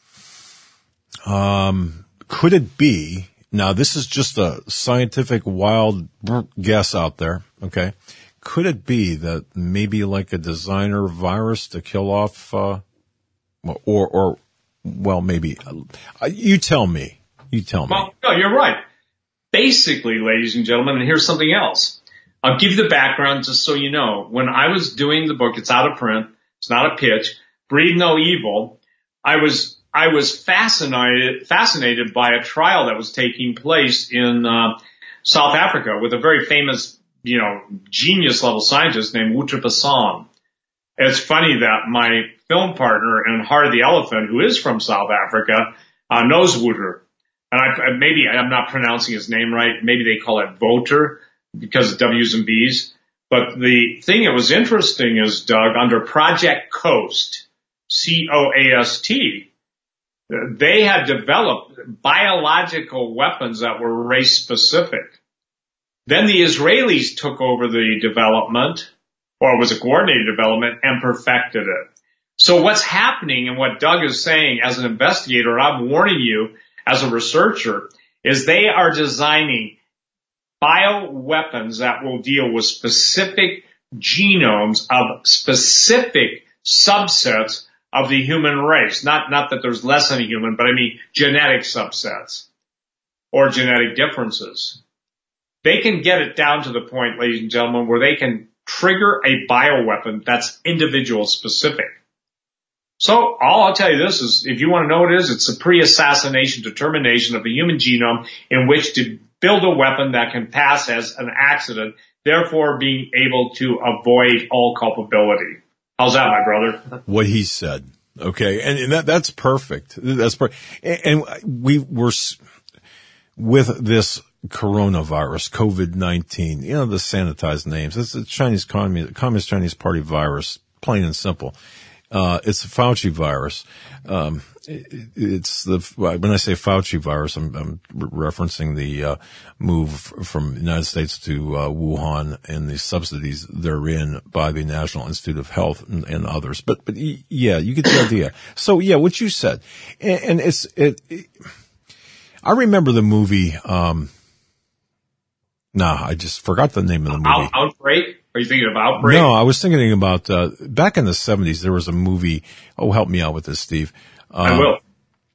Um, could it be, now this is just a scientific wild guess out there, okay? Could it be that maybe like a designer virus to kill off, uh, or, or, well, maybe, uh, you tell me, you tell me. Well, no, you're right. Basically, ladies and gentlemen, and here's something else. I'll give you the background just so you know. When I was doing the book, it's out of print, it's not a pitch, Breed No Evil, I was, I was fascinated, fascinated by a trial that was taking place in, uh, South Africa with a very famous, you know, genius level scientist named Wouter Passon. It's funny that my film partner in Heart of the Elephant, who is from South Africa, uh, knows Wouter. And I, maybe I'm not pronouncing his name right. Maybe they call it Voter because of W's and B's. But the thing that was interesting is, Doug, under Project Coast, C O A S T, they had developed biological weapons that were race specific. Then the Israelis took over the development, or it was a coordinated development, and perfected it. So what's happening, and what Doug is saying as an investigator, I'm warning you as a researcher, is they are designing bioweapons that will deal with specific genomes of specific subsets of the human race. Not, not that there's less than a human, but I mean genetic subsets or genetic differences. They can get it down to the point, ladies and gentlemen, where they can trigger a bioweapon that's individual specific. So all I'll tell you this is, if you want to know what it is, it's a pre-assassination determination of the human genome in which to build a weapon that can pass as an accident, therefore being able to avoid all culpability. How's that, my brother? What he said. Okay. And that, that's perfect. That's perfect. And we were with this coronavirus, COVID nineteen, you know, the sanitized names. It's a Chinese Communist, Communist Chinese Party virus, plain and simple. Uh, it's a Fauci virus. Um, it, it's the, when I say Fauci virus, I'm, I'm referencing the, uh, move from the United States to, uh, Wuhan and the subsidies therein by the National Institute of Health and, and others. But, but yeah, you get the idea. So yeah, what you said. And, and it's, it, it, I remember the movie, um, nah, I just forgot the name of the movie. Out, Outbreak? Are you thinking of Outbreak? No, I was thinking about, uh, back in the seventies, there was a movie. Oh, help me out with this, Steve. Um, I will.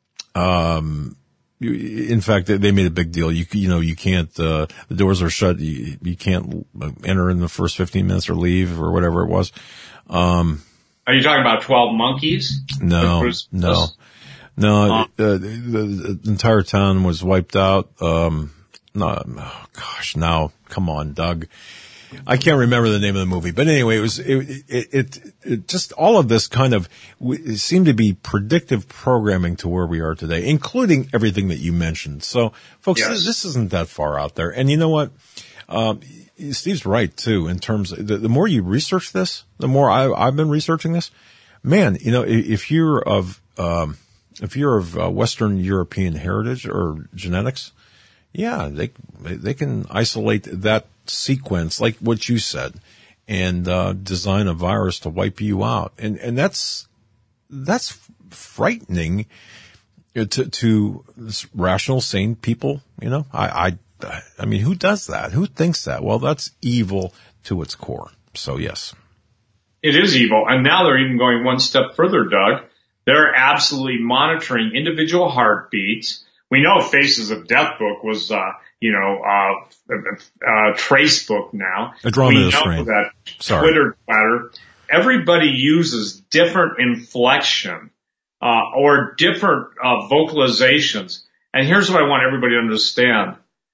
Um, you, in fact, they, they made a big deal. You, you know, you can't, uh, the doors are shut. You, you can't enter in the first fifteen minutes or leave or whatever it was. Um, are you talking about twelve Monkeys? No, no, no. Uh, the, the, the entire town was wiped out. Um, no, oh gosh, now, come on, Doug. I can't remember the name of the movie, but anyway, it was, it, it, it, it just all of this kind of it seemed to be predictive programming to where we are today, including everything that you mentioned. So folks, yes. this, this isn't that far out there. And you know what? Um, Steve's right too, in terms of the, the more you research this, the more I, I've been researching this, man, you know, if you're of, um, if you're of uh, Western European heritage or genetics, yeah, they, they can isolate that sequence, like what you said, and uh, design a virus to wipe you out, and and that's that's frightening to to rational, sane people. You know, I I I mean, who does that? Who thinks that? Well, that's evil to its core. So yes, it is evil, and now they're even going one step further, Doug. They're absolutely monitoring individual heartbeats. We know Faces of Death book was, uh, you know, uh, uh, Trace book now. Andromeda we know strain. that Sorry. Twitter chatter, everybody uses different inflection, uh, or different, uh, vocalizations. And here's what I want everybody to understand.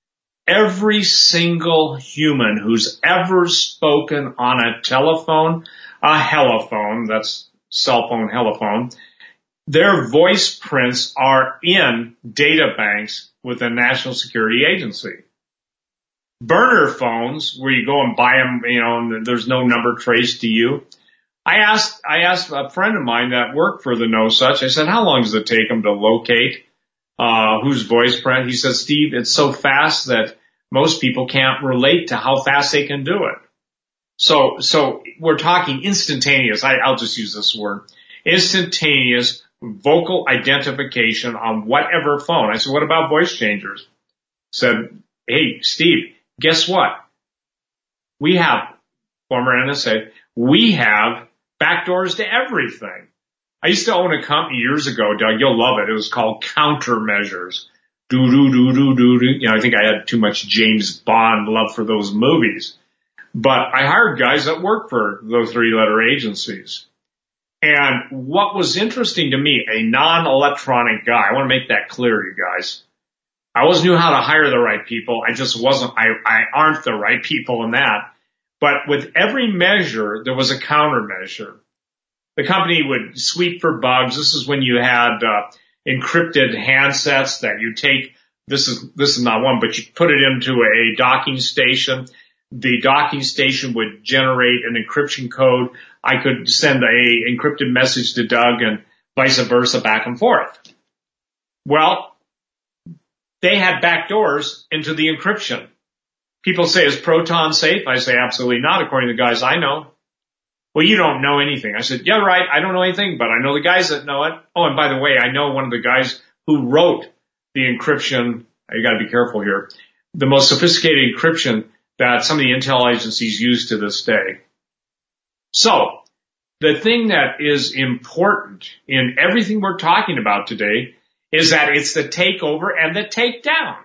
Every single human who's ever spoken on a telephone, a heliphone, that's cell phone, heliphone, their voice prints are in data banks with the National Security Agency. Burner phones, where you go and buy them, you know, and there's no number traced to you. I asked, I asked a friend of mine that worked for the No Such, I said, how long does it take them to locate, uh, whose voice print? He said, Steve, it's so fast that most people can't relate to how fast they can do it. So, so we're talking instantaneous. I, I'll just use this word. Instantaneous vocal identification on whatever phone. I said, what about voice changers? Said, hey, Steve, guess what? We have, former N S A, we have backdoors to everything. I used to own a company years ago, Doug, you'll love it. It was called Countermeasures. Do, do, do, do, do, do. You know, I think I had too much James Bond love for those movies. But I hired guys that worked for those three-letter agencies. And what was interesting to me, a non-electronic guy, I want to make that clear, you guys. I always knew how to hire the right people. I just wasn't, I, I aren't the right people in that. But with every measure, there was a countermeasure. The company would sweep for bugs. This is when you had uh, encrypted handsets that you take. This is this is not one, but you put it into a docking station. The docking station would generate an encryption code. I could send a encrypted message to Doug and vice versa, back and forth. Well, they had backdoors into the encryption. People say, is Proton safe? I say, absolutely not, according to the guys I know. Well, you don't know anything. I said, yeah, right, I don't know anything, but I know the guys that know it. Oh, and by the way, I know one of the guys who wrote the encryption. You got to be careful here. The most sophisticated encryption that some of the intel agencies use to this day. So, the thing that is important in everything we're talking about today is that it's the takeover and the takedown.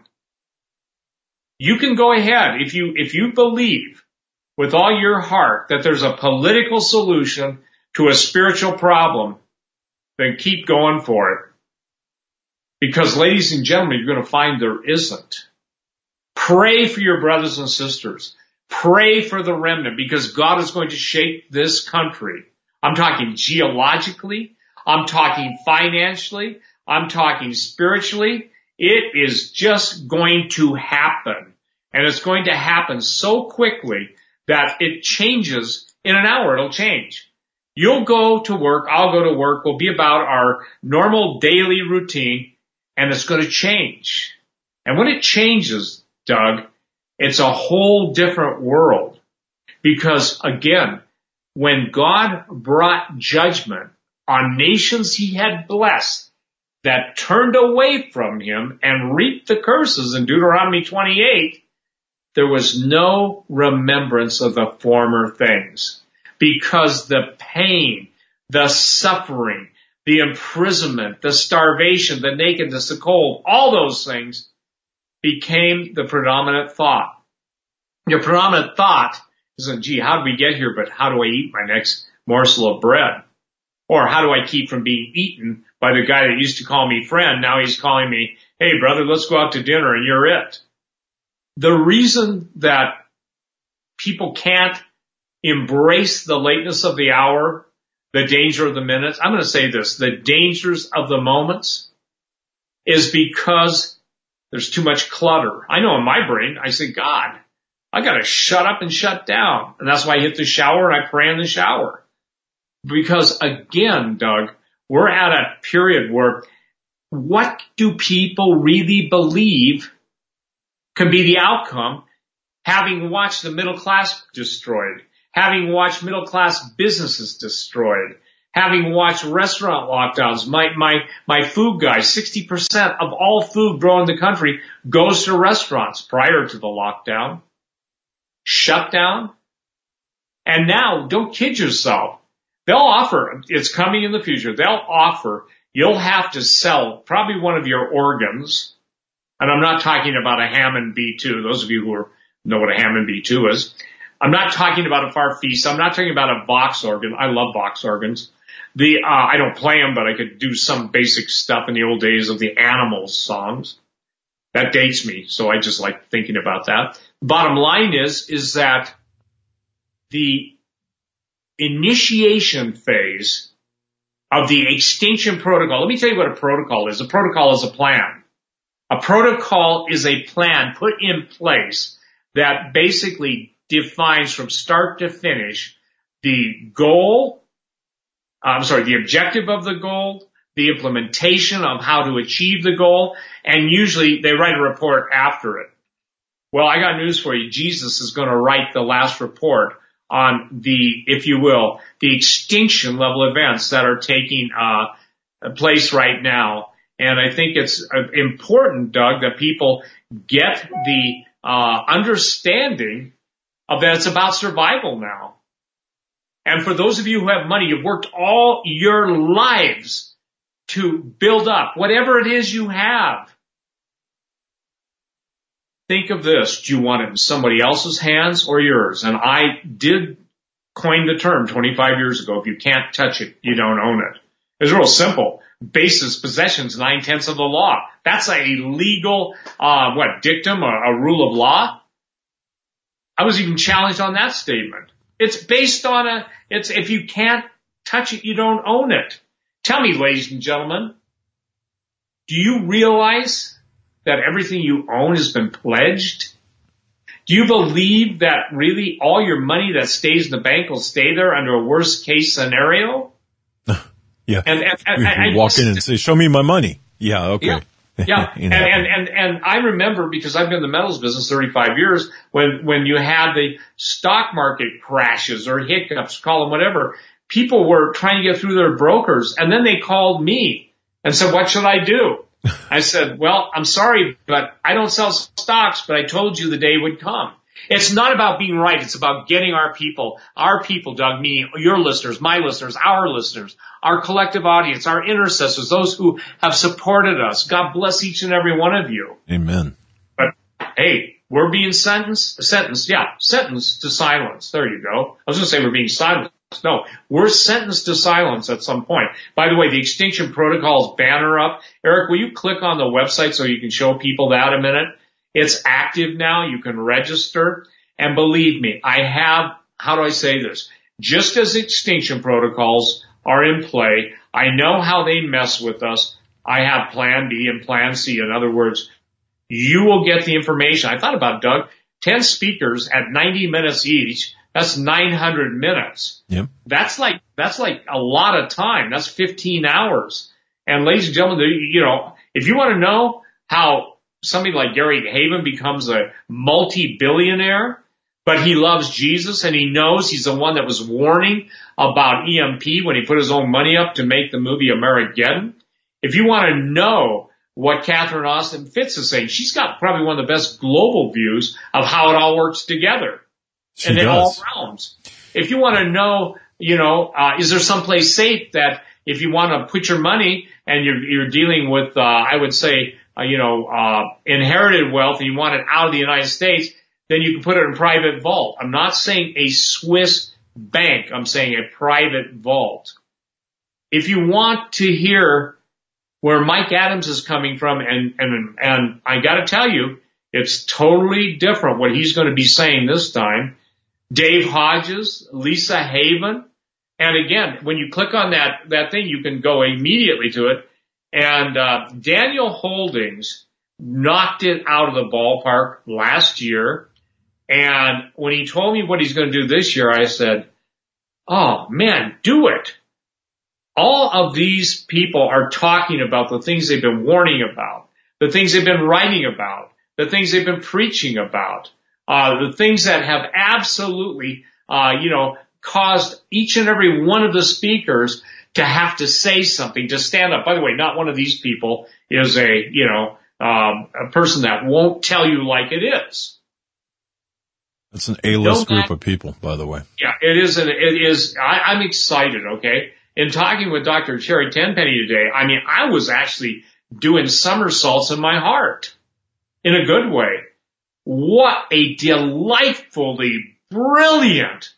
You can go ahead, if you, if you believe with all your heart that there's a political solution to a spiritual problem, then keep going for it. Because, ladies and gentlemen, you're going to find there isn't. Pray for your brothers and sisters. Pray for the remnant, because God is going to shape this country. I'm talking geologically. I'm talking financially. I'm talking spiritually. It is just going to happen. And it's going to happen so quickly that it changes in an hour. It'll change. You'll go to work. I'll go to work. We'll be about our normal daily routine, and it's going to change. And when it changes, Doug, it's a whole different world. Because, again, when God brought judgment on nations he had blessed that turned away from him and reaped the curses in Deuteronomy twenty-eight, there was no remembrance of the former things. Because the pain, the suffering, the imprisonment, the starvation, the nakedness, the cold, all those things became the predominant thought. Your predominant thought isn't, gee, how did we get here, but how do I eat my next morsel of bread? Or how do I keep from being eaten by the guy that used to call me friend? Now he's calling me, hey, brother, let's go out to dinner and you're it. the reason that people can't embrace the lateness of the hour, the danger of the minutes, I'm going to say this, the dangers of the moments, is because there's too much clutter. I know in my brain, I say, God, I got to shut up and shut down. And that's why I hit the shower and I pray in the shower. Because again, Doug, we're at a period where what do people really believe can be the outcome, having watched the middle class destroyed, having watched middle class businesses destroyed, having watched restaurant lockdowns. My, my, my food guy, sixty percent of all food grown in the country goes to restaurants prior to the lockdown, shut down. And now, don't kid yourself. They'll offer, it's coming in the future, they'll offer, you'll have to sell probably one of your organs. And I'm not talking about a Hammond B two. Those of you who are, know what a Hammond B two is. I'm not talking about a Farfisa. I'm not talking about a Vox organ. I love Vox organs. The, uh, I don't play them, but I could do some basic stuff in the old days of the Animals songs. That dates me, so I just like thinking about that. Bottom line is, is that the initiation phase of the extinction protocol. Let me tell you what a protocol is. A protocol is a plan. A protocol is a plan put in place that basically defines from start to finish the goal, I'm sorry, the objective of the goal, the implementation of how to achieve the goal, and usually they write a report after it. Well, I got news for you. Jesus is going to write the last report on the, if you will, the extinction level events that are taking uh place right now. And I think it's important, Doug, that people get the uh understanding of that it's about survival now. And for those of you who have money, you've worked all your lives to build up whatever it is you have. Think of this. Do you want it in somebody else's hands or yours? And I did coin the term twenty-five years ago. If you can't touch it, you don't own it. It's real simple. Basis, possessions, nine-tenths of the law. That's a legal, uh, what, dictum, a, a rule of law? I was even challenged on that statement. It's based on a, it's, if you can't touch it, you don't own it. Tell me, ladies and gentlemen, do you realize that everything you own has been pledged? Do you believe that really all your money that stays in the bank will stay there under a worst case scenario? Yeah. And, and, and, and walk in and say, show me my money. Yeah. Okay. Yeah. Yeah. you know. and, and, and, and I remember, because I've been in the metals business thirty-five years, when, when you had the stock market crashes or hiccups, call them whatever, people were trying to get through their brokers, and then they called me and said, what should I do? I said, well, I'm sorry, but I don't sell stocks, but I told you the day would come. It's not about being right. It's about getting our people, our people, Doug, me, your listeners, my listeners, our listeners, our collective audience, our intercessors, those who have supported us. God bless each and every one of you. Amen. But hey, we're being sentenced, sentenced, yeah, sentenced to silence. There you go. I was going to say we're being silenced. No, we're sentenced to silence at some point. By the way, the Extinction Protocol's banner up. Eric, will you click on the website so you can show people that a minute? It's active now. You can register. And believe me, I have, how do I say this? Just as extinction protocols are in play, I know how they mess with us. I have plan B and plan C. In other words, you will get the information. I thought about, Doug, ten speakers at ninety minutes each. That's nine hundred minutes. Yep. That's like, that's like a lot of time. That's fifteen hours. And ladies and gentlemen, you know, if you want to know how somebody like Gary Haven becomes a multi-billionaire, but he loves Jesus and he knows he's the one that was warning about E M P when he put his own money up to make the movie Armageddon. If you want to know what Catherine Austin Fitts is saying, she's got probably one of the best global views of how it all works together. She and does. in all realms. If you want to know, you know, uh, is there someplace safe that if you want to put your money and you're, you're dealing with, uh, I would say, uh, you know, uh, inherited wealth and you want it out of the United States, then you can put it in a private vault. I'm not saying a Swiss bank. I'm saying a private vault. If you want to hear where Mike Adams is coming from, and, and, and I got to tell you, It's totally different what he's going to be saying this time. Dave Hodges, Lisa Haven. And again, when you click on that, that thing, you can go immediately to it. And, uh, Daniel Holdings knocked it out of the ballpark last year. And when he told me what he's going to do this year, I said, oh man, do it. All of these people are talking about the things they've been warning about, the things they've been writing about, the things they've been preaching about, uh, the things that have absolutely, uh, you know, caused each and every one of the speakers to have to say something, to stand up. By the way, not one of these people is a, you know, um, a person that won't tell you like it is. It's an A-list group of people, by the way. Yeah, it is. An, it is. I, I'm excited. Okay. In talking with Doctor Cherry Tenpenny today, I mean, I was actually doing somersaults in my heart in a good way. What a delightfully brilliant,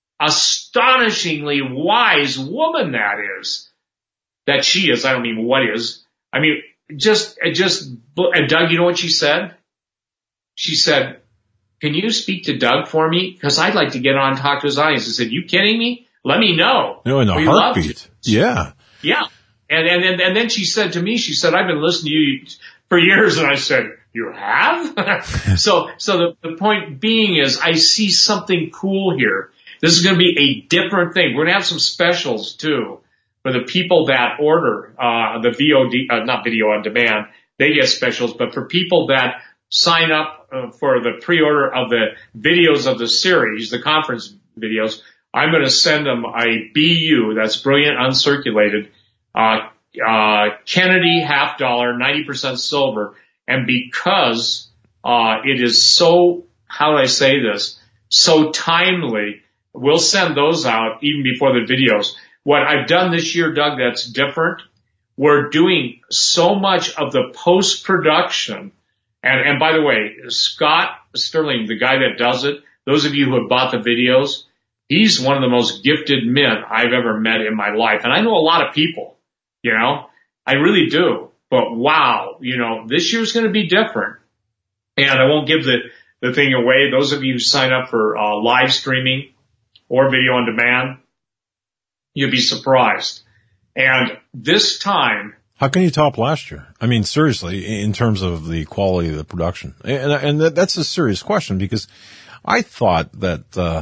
astonishingly wise woman that is. That she is. I don't mean what is. I mean, just, just, and Doug, you know what she said? She said, can you speak to Doug for me? Because I'd like to get on and talk to his audience. I said, you kidding me? Let me know. No, in a heartbeat. Yeah. Yeah. And, and, and, and then she said to me, she said, I've been listening to you for years. And I said, you have? so, so the, the point being is I see something cool here. This is going to be a different thing. We're going to have some specials too for the people that order, uh, the V O D, uh, not video on demand. They get specials, but for people that sign up uh, for the pre-order of the videos of the series, the conference videos, I'm going to send them a B U, that's brilliant uncirculated, uh, uh, Kennedy half dollar, ninety percent silver. And because, uh, it is so, how do I say this, so timely, we'll send those out even before the videos. What I've done this year, Doug, that's different. We're doing so much of the post-production. And, and by the way, Scott Sterling, the guy that does it, those of you who have bought the videos, he's one of the most gifted men I've ever met in my life. And I know a lot of people, you know, I really do. But wow, you know, this year's going to be different. And I won't give the, the thing away. Those of you who sign up for uh, live streaming or video on demand, you'll be surprised. And this time, how can you top last year? I mean, seriously, in terms of the quality of the production. And, and that's a serious question because I thought that, uh,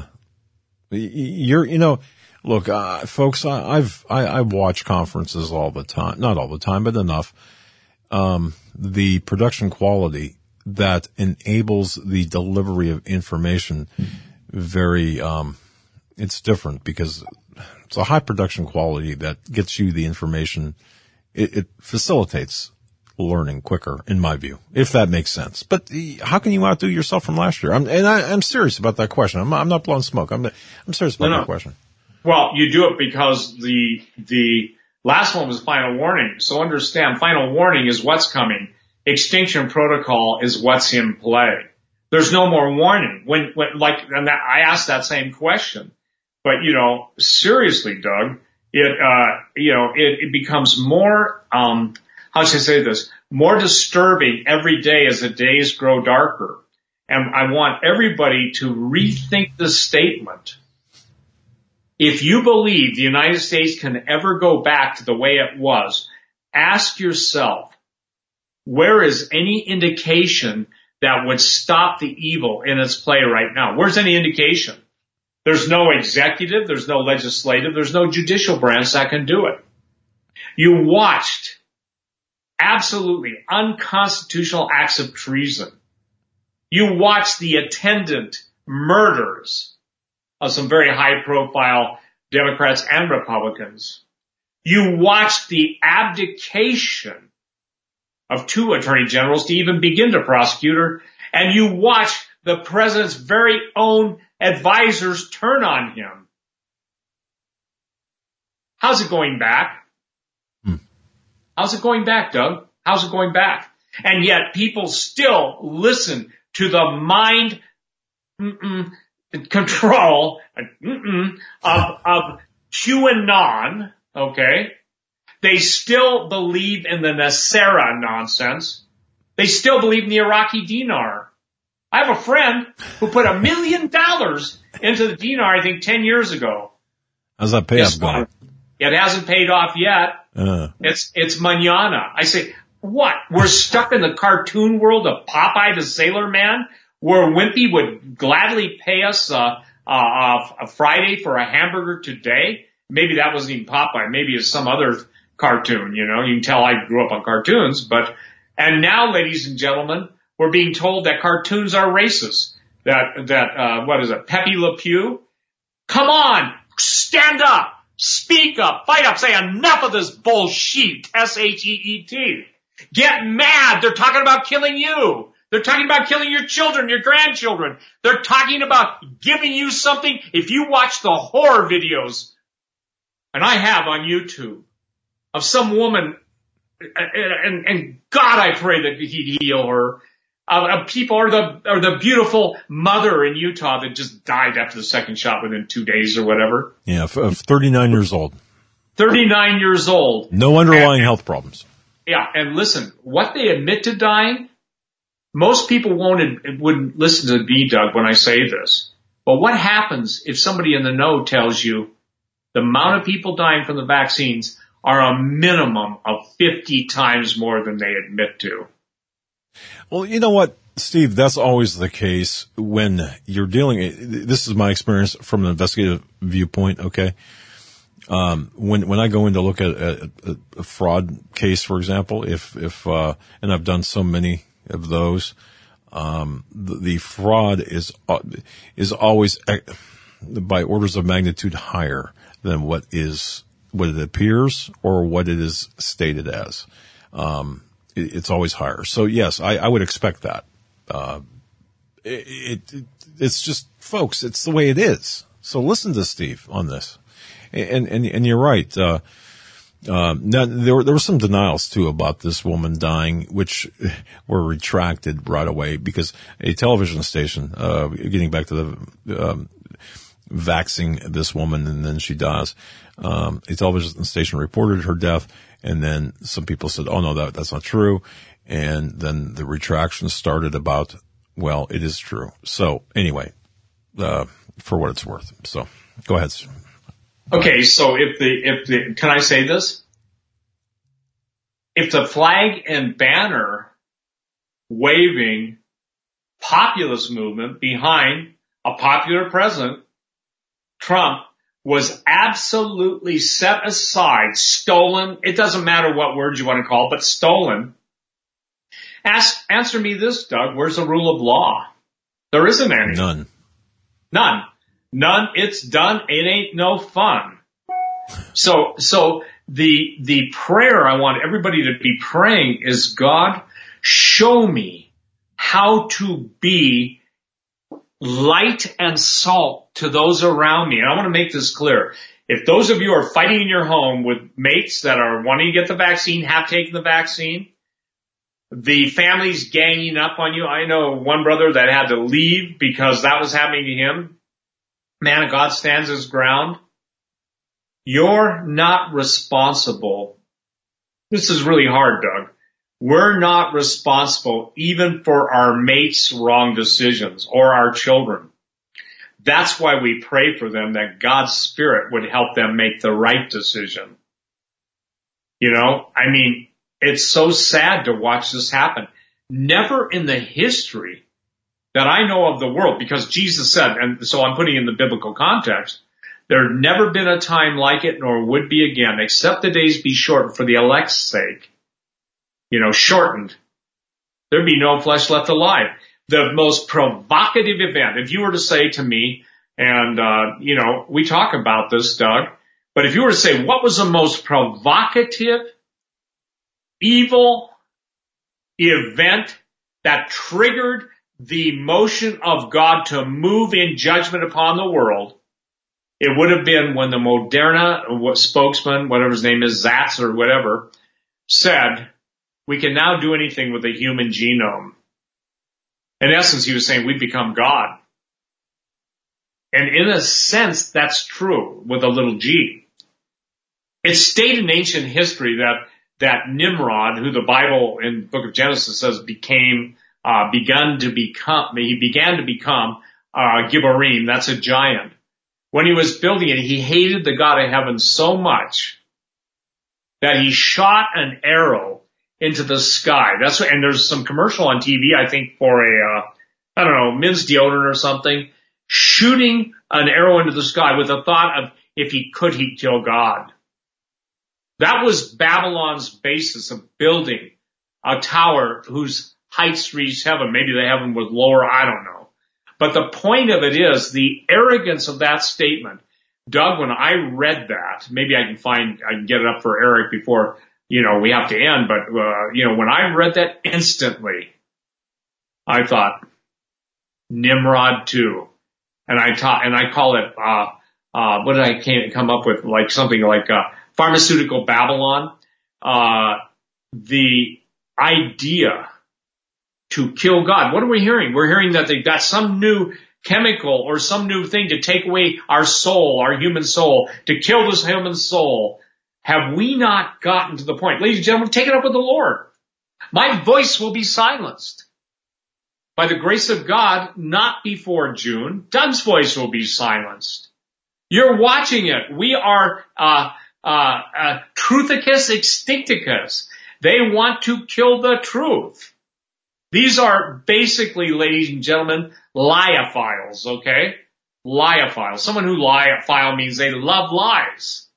you're, you know, look, uh, folks, I, I've, I, I watch conferences all the time, not all the time, but enough. Um, the production quality that enables the delivery of information very, um, it's different because it's a high production quality that gets you the information. It, it facilitates learning quicker, in my view, if that makes sense. But how can you outdo yourself from last year? I'm, and I, I'm serious about that question. I'm, I'm not blowing smoke. I'm, I'm serious about no, no. that question. Well, you do it because the the last one was final warning. So understand, final warning is what's coming. Extinction protocol is what's in play. There's no more warning. When, when like, and that, I asked that same question. But you know, seriously, Doug, it uh, you know, it, it becomes more um. How should I say this? More disturbing every day as the days grow darker. And I want everybody to rethink this statement. If you believe the United States can ever go back to the way it was, ask yourself, where is any indication that would stop the evil in its play right now? Where's any indication? There's no executive, there's no legislative, there's no judicial branch that can do it. You watched absolutely unconstitutional acts of treason. You watch the attendant murders of some very high-profile Democrats and Republicans. You watch the abdication of two attorney generals to even begin to prosecute her, and you watch the president's very own advisors turn on him. How's it going back? How's it going back, Doug? How's it going back? And yet people still listen to the mind mm-mm, control mm-mm, of, of QAnon, okay? They still believe in the NESARA nonsense. They still believe in the Iraqi dinar. I have a friend who put a million dollars into the dinar, I think, ten years ago. How's that payoff going? It hasn't paid off yet. Uh. It's, it's mañana. I say, what? We're stuck in the cartoon world of Popeye the Sailor Man, where Wimpy would gladly pay us, uh, uh, a Friday for a hamburger today. Maybe that wasn't even Popeye. Maybe it's some other cartoon, you know. You can tell I grew up on cartoons, but, and now, ladies and gentlemen, we're being told that cartoons are racist. That, that, uh, what is it? Pepe Le Pew? Come on! Stand up! Speak up! Fight up! Say enough of this bullshit! S H E E T. Get mad! They're talking about killing you! They're talking about killing your children, your grandchildren. They're talking about giving you something. If you watch the horror videos, and I have on YouTube, of some woman, and, and, and God, I pray that he'd heal her, uh, of people, or the, or the beautiful mother in Utah that just died after the second shot within two days or whatever. Yeah, of thirty-nine years old. thirty-nine years old. No underlying and, health problems. Yeah, and listen, what they admit to dying, most people won't, wouldn't listen to me, Doug, when I say this. But what happens if somebody in the know tells you the amount of people dying from the vaccines are a minimum of fifty times more than they admit to? Well, you know what, Steve, that's always the case when you're dealing, this is my experience from an investigative viewpoint, okay? Um, when, when I go in to look at a, a, a fraud case, for example, if, if, uh, and I've done so many of those, um, the, the fraud is, uh, is always by orders of magnitude higher than what is, what it appears or what it is stated as. Um, it, it's always higher. So yes, I, I would expect that. Uh, it, it, it's just, folks, it's the way it is. So listen to Steve on this. And, and, and you're right. Uh, uh, now there were, there were some denials too about this woman dying, which were retracted right away because a television station, uh, getting back to the, um, vaxing this woman and then she dies. Um, a television station reported her death and then some people said, oh no, that, that's not true. And then the retraction started about, well, it is true. So anyway, uh, for what it's worth. So go ahead. Okay. So if the, if the, can I say this? If the flag and banner waving populist movement behind a popular president, Trump, was absolutely set aside, stolen, it doesn't matter what words you want to call it, but stolen. Ask, answer me this, Doug, where's the rule of law? There isn't any. None. None. None. It's done. It ain't no fun. So, so the, the prayer I want everybody to be praying is, God, show me how to be light and salt to those around me. And I want to make this clear. If those of you are fighting in your home with mates that are wanting to get the vaccine, have taken the vaccine, the family's ganging up on you. I know one brother that had to leave because that was happening to him. Man of God stands his ground. You're not responsible. This is really hard, Doug. We're not responsible even for our mates' wrong decisions or our children. That's why we pray for them, that God's Spirit would help them make the right decision. You know, I mean, it's so sad to watch this happen. Never in the history that I know of the world, because Jesus said, and so I'm putting in the biblical context, there had never been a time like it, nor would be again, except the days be shortened for the elect's sake. You know, shortened. There'd be no flesh left alive. The most provocative event, if you were to say to me, and, uh, you know, we talk about this, Doug, but if you were to say, what was the most provocative, evil event that triggered the motion of God to move in judgment upon the world, it would have been when the Moderna spokesman, whatever his name is, Zatz or whatever, said, we can now do anything with the human genome. In essence, he was saying we've become God. And in a sense, that's true with a little g. It's stated in ancient history that that Nimrod, who the Bible in the book of Genesis says became, uh, begun to become, he began to become, uh, Gibborim, that's a giant. When he was building it, he hated the God of heaven so much that he shot an arrow into the sky. That's what, and there's some commercial on T V, I think, for a, uh, I don't know, men's deodorant or something, shooting an arrow into the sky with the thought of if he could, he'd kill God. That was Babylon's basis of building a tower whose heights reached heaven. Maybe the heaven was lower, I don't know. But the point of it is the arrogance of that statement. Doug, when I read that, maybe I can find, I can get it up for Eric before, you know, we have to end, but, uh, you know, when I read that instantly, I thought, Nimrod too. And I taught, and I call it, uh, uh, what did I come up with? Like something like, uh, pharmaceutical Babylon. Uh, the idea to kill God. What are we hearing? We're hearing that they've got some new chemical or some new thing to take away our soul, our human soul, to kill this human soul. Have we not gotten to the point? Ladies and gentlemen, take it up with the Lord. My voice will be silenced. By the grace of God, not before June, Doug's voice will be silenced. You're watching it. We are, uh, uh, uh, Truthicus extincticus. They want to kill the truth. These are basically, ladies and gentlemen, liophiles, okay? Liophiles. Someone who liophile means they love lies.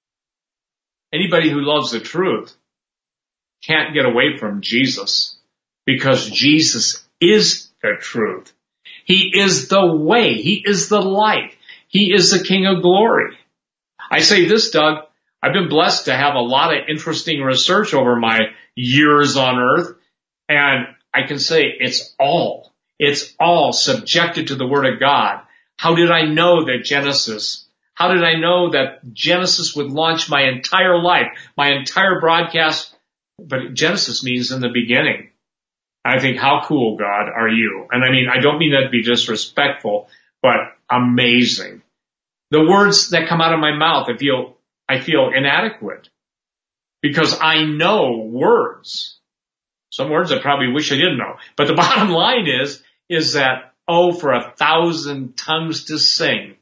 Anybody who loves the truth can't get away from Jesus because Jesus is the truth. He is the way. He is the light. He is the King of glory. I say this, Doug, I've been blessed to have a lot of interesting research over my years on earth, and I can say it's all, it's all subjected to the Word of God. How did I know that Genesis, how did I know that Genesis would launch my entire life, my entire broadcast? But Genesis means in the beginning. I think, how cool, God, are you? And I mean, I don't mean that to be disrespectful, but amazing. The words that come out of my mouth, I feel, I feel inadequate because I know words. Some words I probably wish I didn't know. But the bottom line is, is that, oh, for a thousand tongues to sing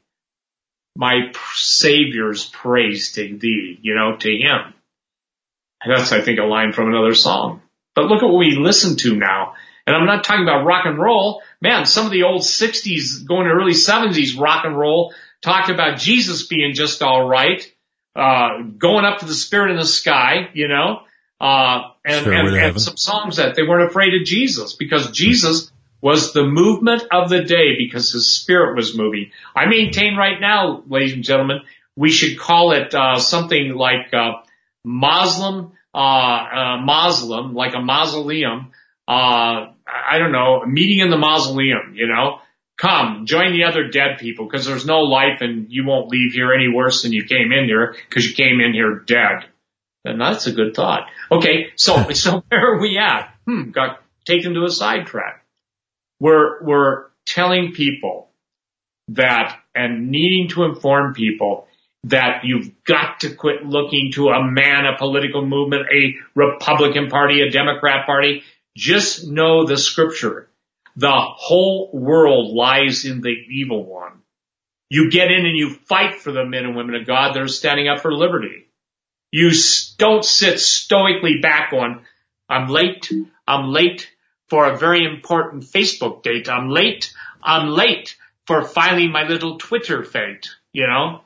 my Savior's praise to thee, you know, to him. That's, I think, a line from another song. But look at what we listen to now. And I'm not talking about rock and roll. Man, some of the old sixties, going to early seventies rock and roll talked about Jesus being just all right, uh, going up to the Spirit in the sky, you know, uh, and, and, and some songs that they weren't afraid of Jesus because Jesus was the movement of the day because his Spirit was moving. I maintain right now, ladies and gentlemen, we should call it, uh, something like, uh, Muslim, uh, uh, Muslim, like a mausoleum, uh, I don't know, a meeting in the mausoleum, you know, come, join the other dead people because there's no life and you won't leave here any worse than you came in here because you came in here dead. And that's a good thought. Okay. So, so where are we at? Hmm, got taken to a sidetrack. We're, we're telling people that and needing to inform people that you've got to quit looking to a man, a political movement, a Republican Party, a Democrat Party. Just know the scripture. The whole world lies in the evil one. You get in and you fight for the men and women of God that are standing up for liberty. You don't sit stoically back on, I'm late, I'm late for a very important Facebook date. I'm late, I'm late for filing my little Twitter fate, you know.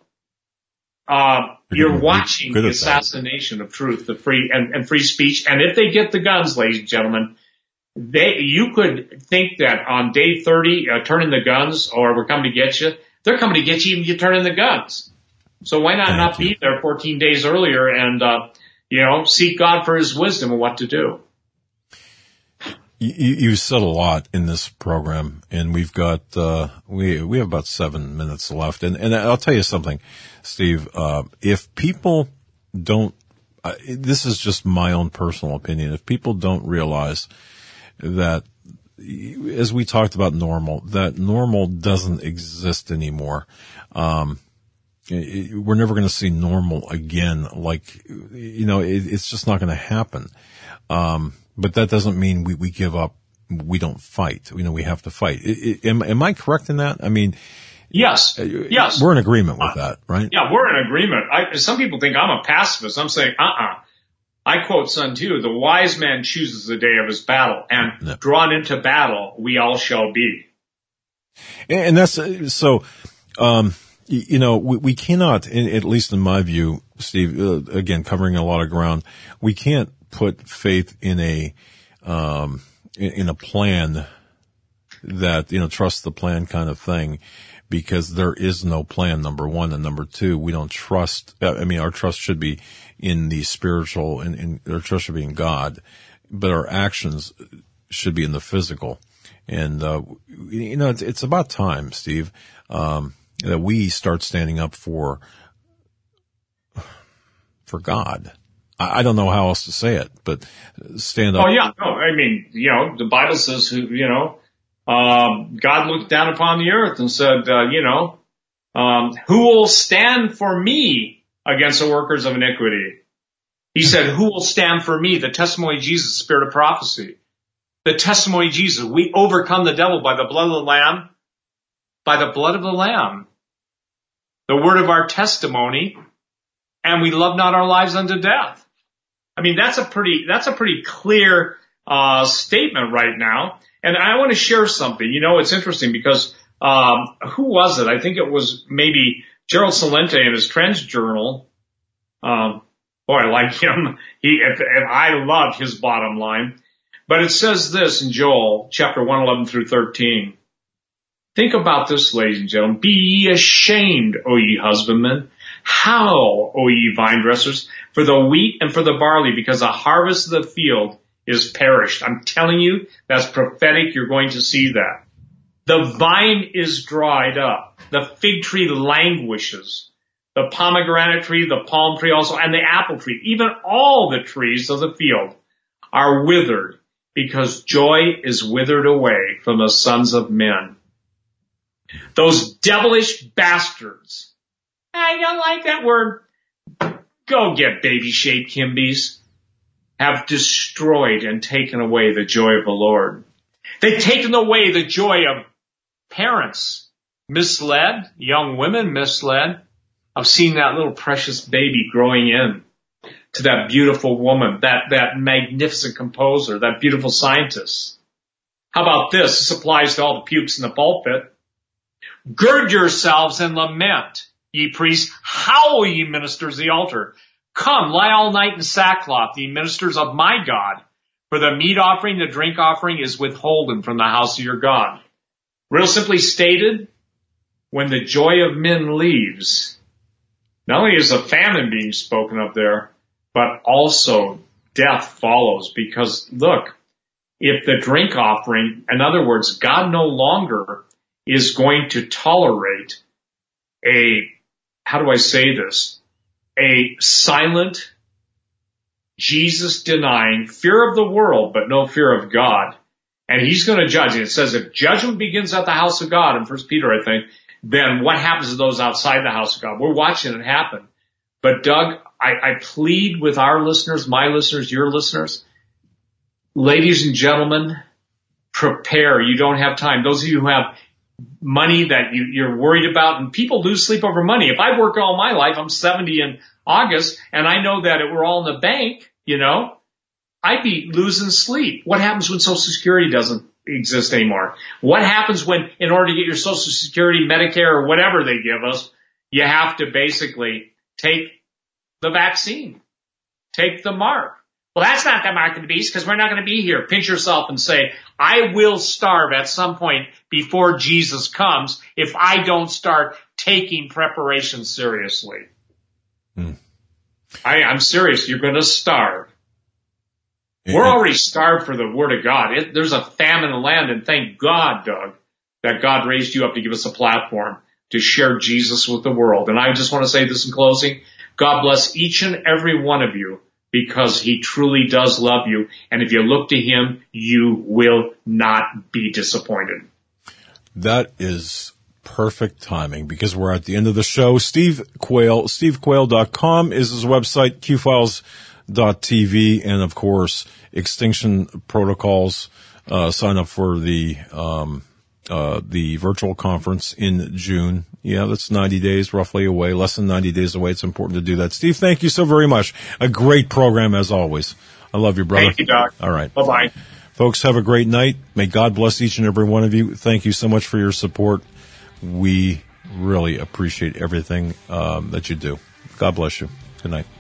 Uh, you're watching the assassination of truth, the free and, and free speech. And if they get the guns, ladies and gentlemen, they, you could think that on day thirty, uh, turning the guns or we're coming to get you, they're coming to get you even if you turn in the guns. So why not Thank not you. be there fourteen days earlier and, uh, you know, seek God for his wisdom on what to do. You, you've said a lot in this program, and we've got uh, we we have about seven minutes left. And, and I'll tell you something, Steve. Uh, if people don't, uh, this is just my own personal opinion. If people don't realize that, as we talked about normal, that normal doesn't exist anymore. Um, we're never going to see normal again. Like, you know, it, it's just not going to happen. Um, but that doesn't mean we, we give up. We don't fight. You know, we have to fight. It, it, am, am I correct in that? I mean, yes, yes. We're in agreement with that, right? Yeah, we're in agreement. I, some people think I'm a pacifist. I'm saying, uh-uh. I quote Sun Tzu, the wise man chooses the day of his battle, and no. drawn into battle, we all shall be. And that's, so, um, you know, we, we cannot, at least in my view, Steve, uh, again, covering a lot of ground, we can't put faith in a, um, in, in a plan that, you know, trust the plan kind of thing, because there is no plan, number one. And number two, we don't trust, I mean, our trust should be in the spiritual, and, and our trust should be in God, but our actions should be in the physical. And, uh, you know, it's, it's about time, Steve, um, that we start standing up for, for God. I, I don't know how else to say it, but stand up. Oh, yeah. No, I mean, you know, the Bible says, you know, um, God looked down upon the earth and said, uh, you know, um, who will stand for me against the workers of iniquity? He said, who will stand for me? The testimony of Jesus, the spirit of prophecy. The testimony of Jesus. We overcome the devil by the blood of the Lamb, by the blood of the Lamb, the word of our testimony, and we love not our lives unto death. I mean, that's a pretty, that's a pretty clear, uh, statement right now. And I want to share something. You know, it's interesting because, um, who was it? I think it was maybe Gerald Celente in his Trends Journal. Um, boy, I like him. He, if, if I love his bottom line. But it says this in Joel chapter one eleven through thirteen. Think about this, ladies and gentlemen. Be ye ashamed, O ye husbandmen. Howl, O ye vine dressers, for the wheat and for the barley, because the harvest of the field is perished. I'm telling you, that's prophetic. You're going to see that. The vine is dried up. The fig tree languishes. The pomegranate tree, the palm tree also, and the apple tree, even all the trees of the field are withered, because joy is withered away from the sons of men. Those devilish bastards. I don't like that word. Go get baby-shaped Kimbies. Have destroyed and taken away the joy of the Lord. They've taken away the joy of parents misled, young women misled. I've seen that little precious baby growing in to that beautiful woman, that, that magnificent composer, that beautiful scientist. How about this? This applies to all the pukes in the pulpit. Gird yourselves and lament, ye priests. Howl, ye ministers of the altar. Come, lie all night in sackcloth, ye ministers of my God. For the meat offering, the drink offering is withholden from the house of your God. Real simply stated, when the joy of men leaves, not only is a famine being spoken of there, but also death follows. Because look, if the drink offering, in other words, God no longer is going to tolerate a, how do I say this, a silent, Jesus-denying fear of the world, but no fear of God. And he's going to judge. And it says if judgment begins at the house of God, in First Peter, I think, then what happens to those outside the house of God? We're watching it happen. But Doug, I, I plead with our listeners, my listeners, your listeners, ladies and gentlemen, prepare. You don't have time. Those of you who have money that you, you're worried about, and people lose sleep over money. If I work all my life, I'm seventy in August, and I know that it, we're all in the bank, you know, I'd be losing sleep. What happens when Social Security doesn't exist anymore? What happens when, in order to get your Social Security, Medicare, or whatever they give us, you have to basically take the vaccine, take the mark? Well, that's not the mark of the beast, because we're not going to be here. Pinch yourself and say, I will starve at some point before Jesus comes if I don't start taking preparation seriously. Hmm. I, I'm serious. You're going to starve. Yeah. We're already starved for the Word of God. It, there's a famine in the land, and thank God, Doug, that God raised you up to give us a platform to share Jesus with the world. And I just want to say this in closing. God bless each and every one of you, because he truly does love you. And if you look to him, you will not be disappointed. That is perfect timing because we're at the end of the show. Steve Quayle, steve quayle dot com is his website, q files dot t v, and of course, Extinction Protocols. Uh, sign up for the, um, uh, the virtual conference in June. Yeah, that's ninety days roughly away, less than ninety days away. It's important to do that. Steve, thank you so very much. A great program as always. I love you, brother. Thank you, Doc. All right. Bye-bye. Folks, have a great night. May God bless each and every one of you. Thank you so much for your support. We really appreciate everything um, that you do. God bless you. Good night.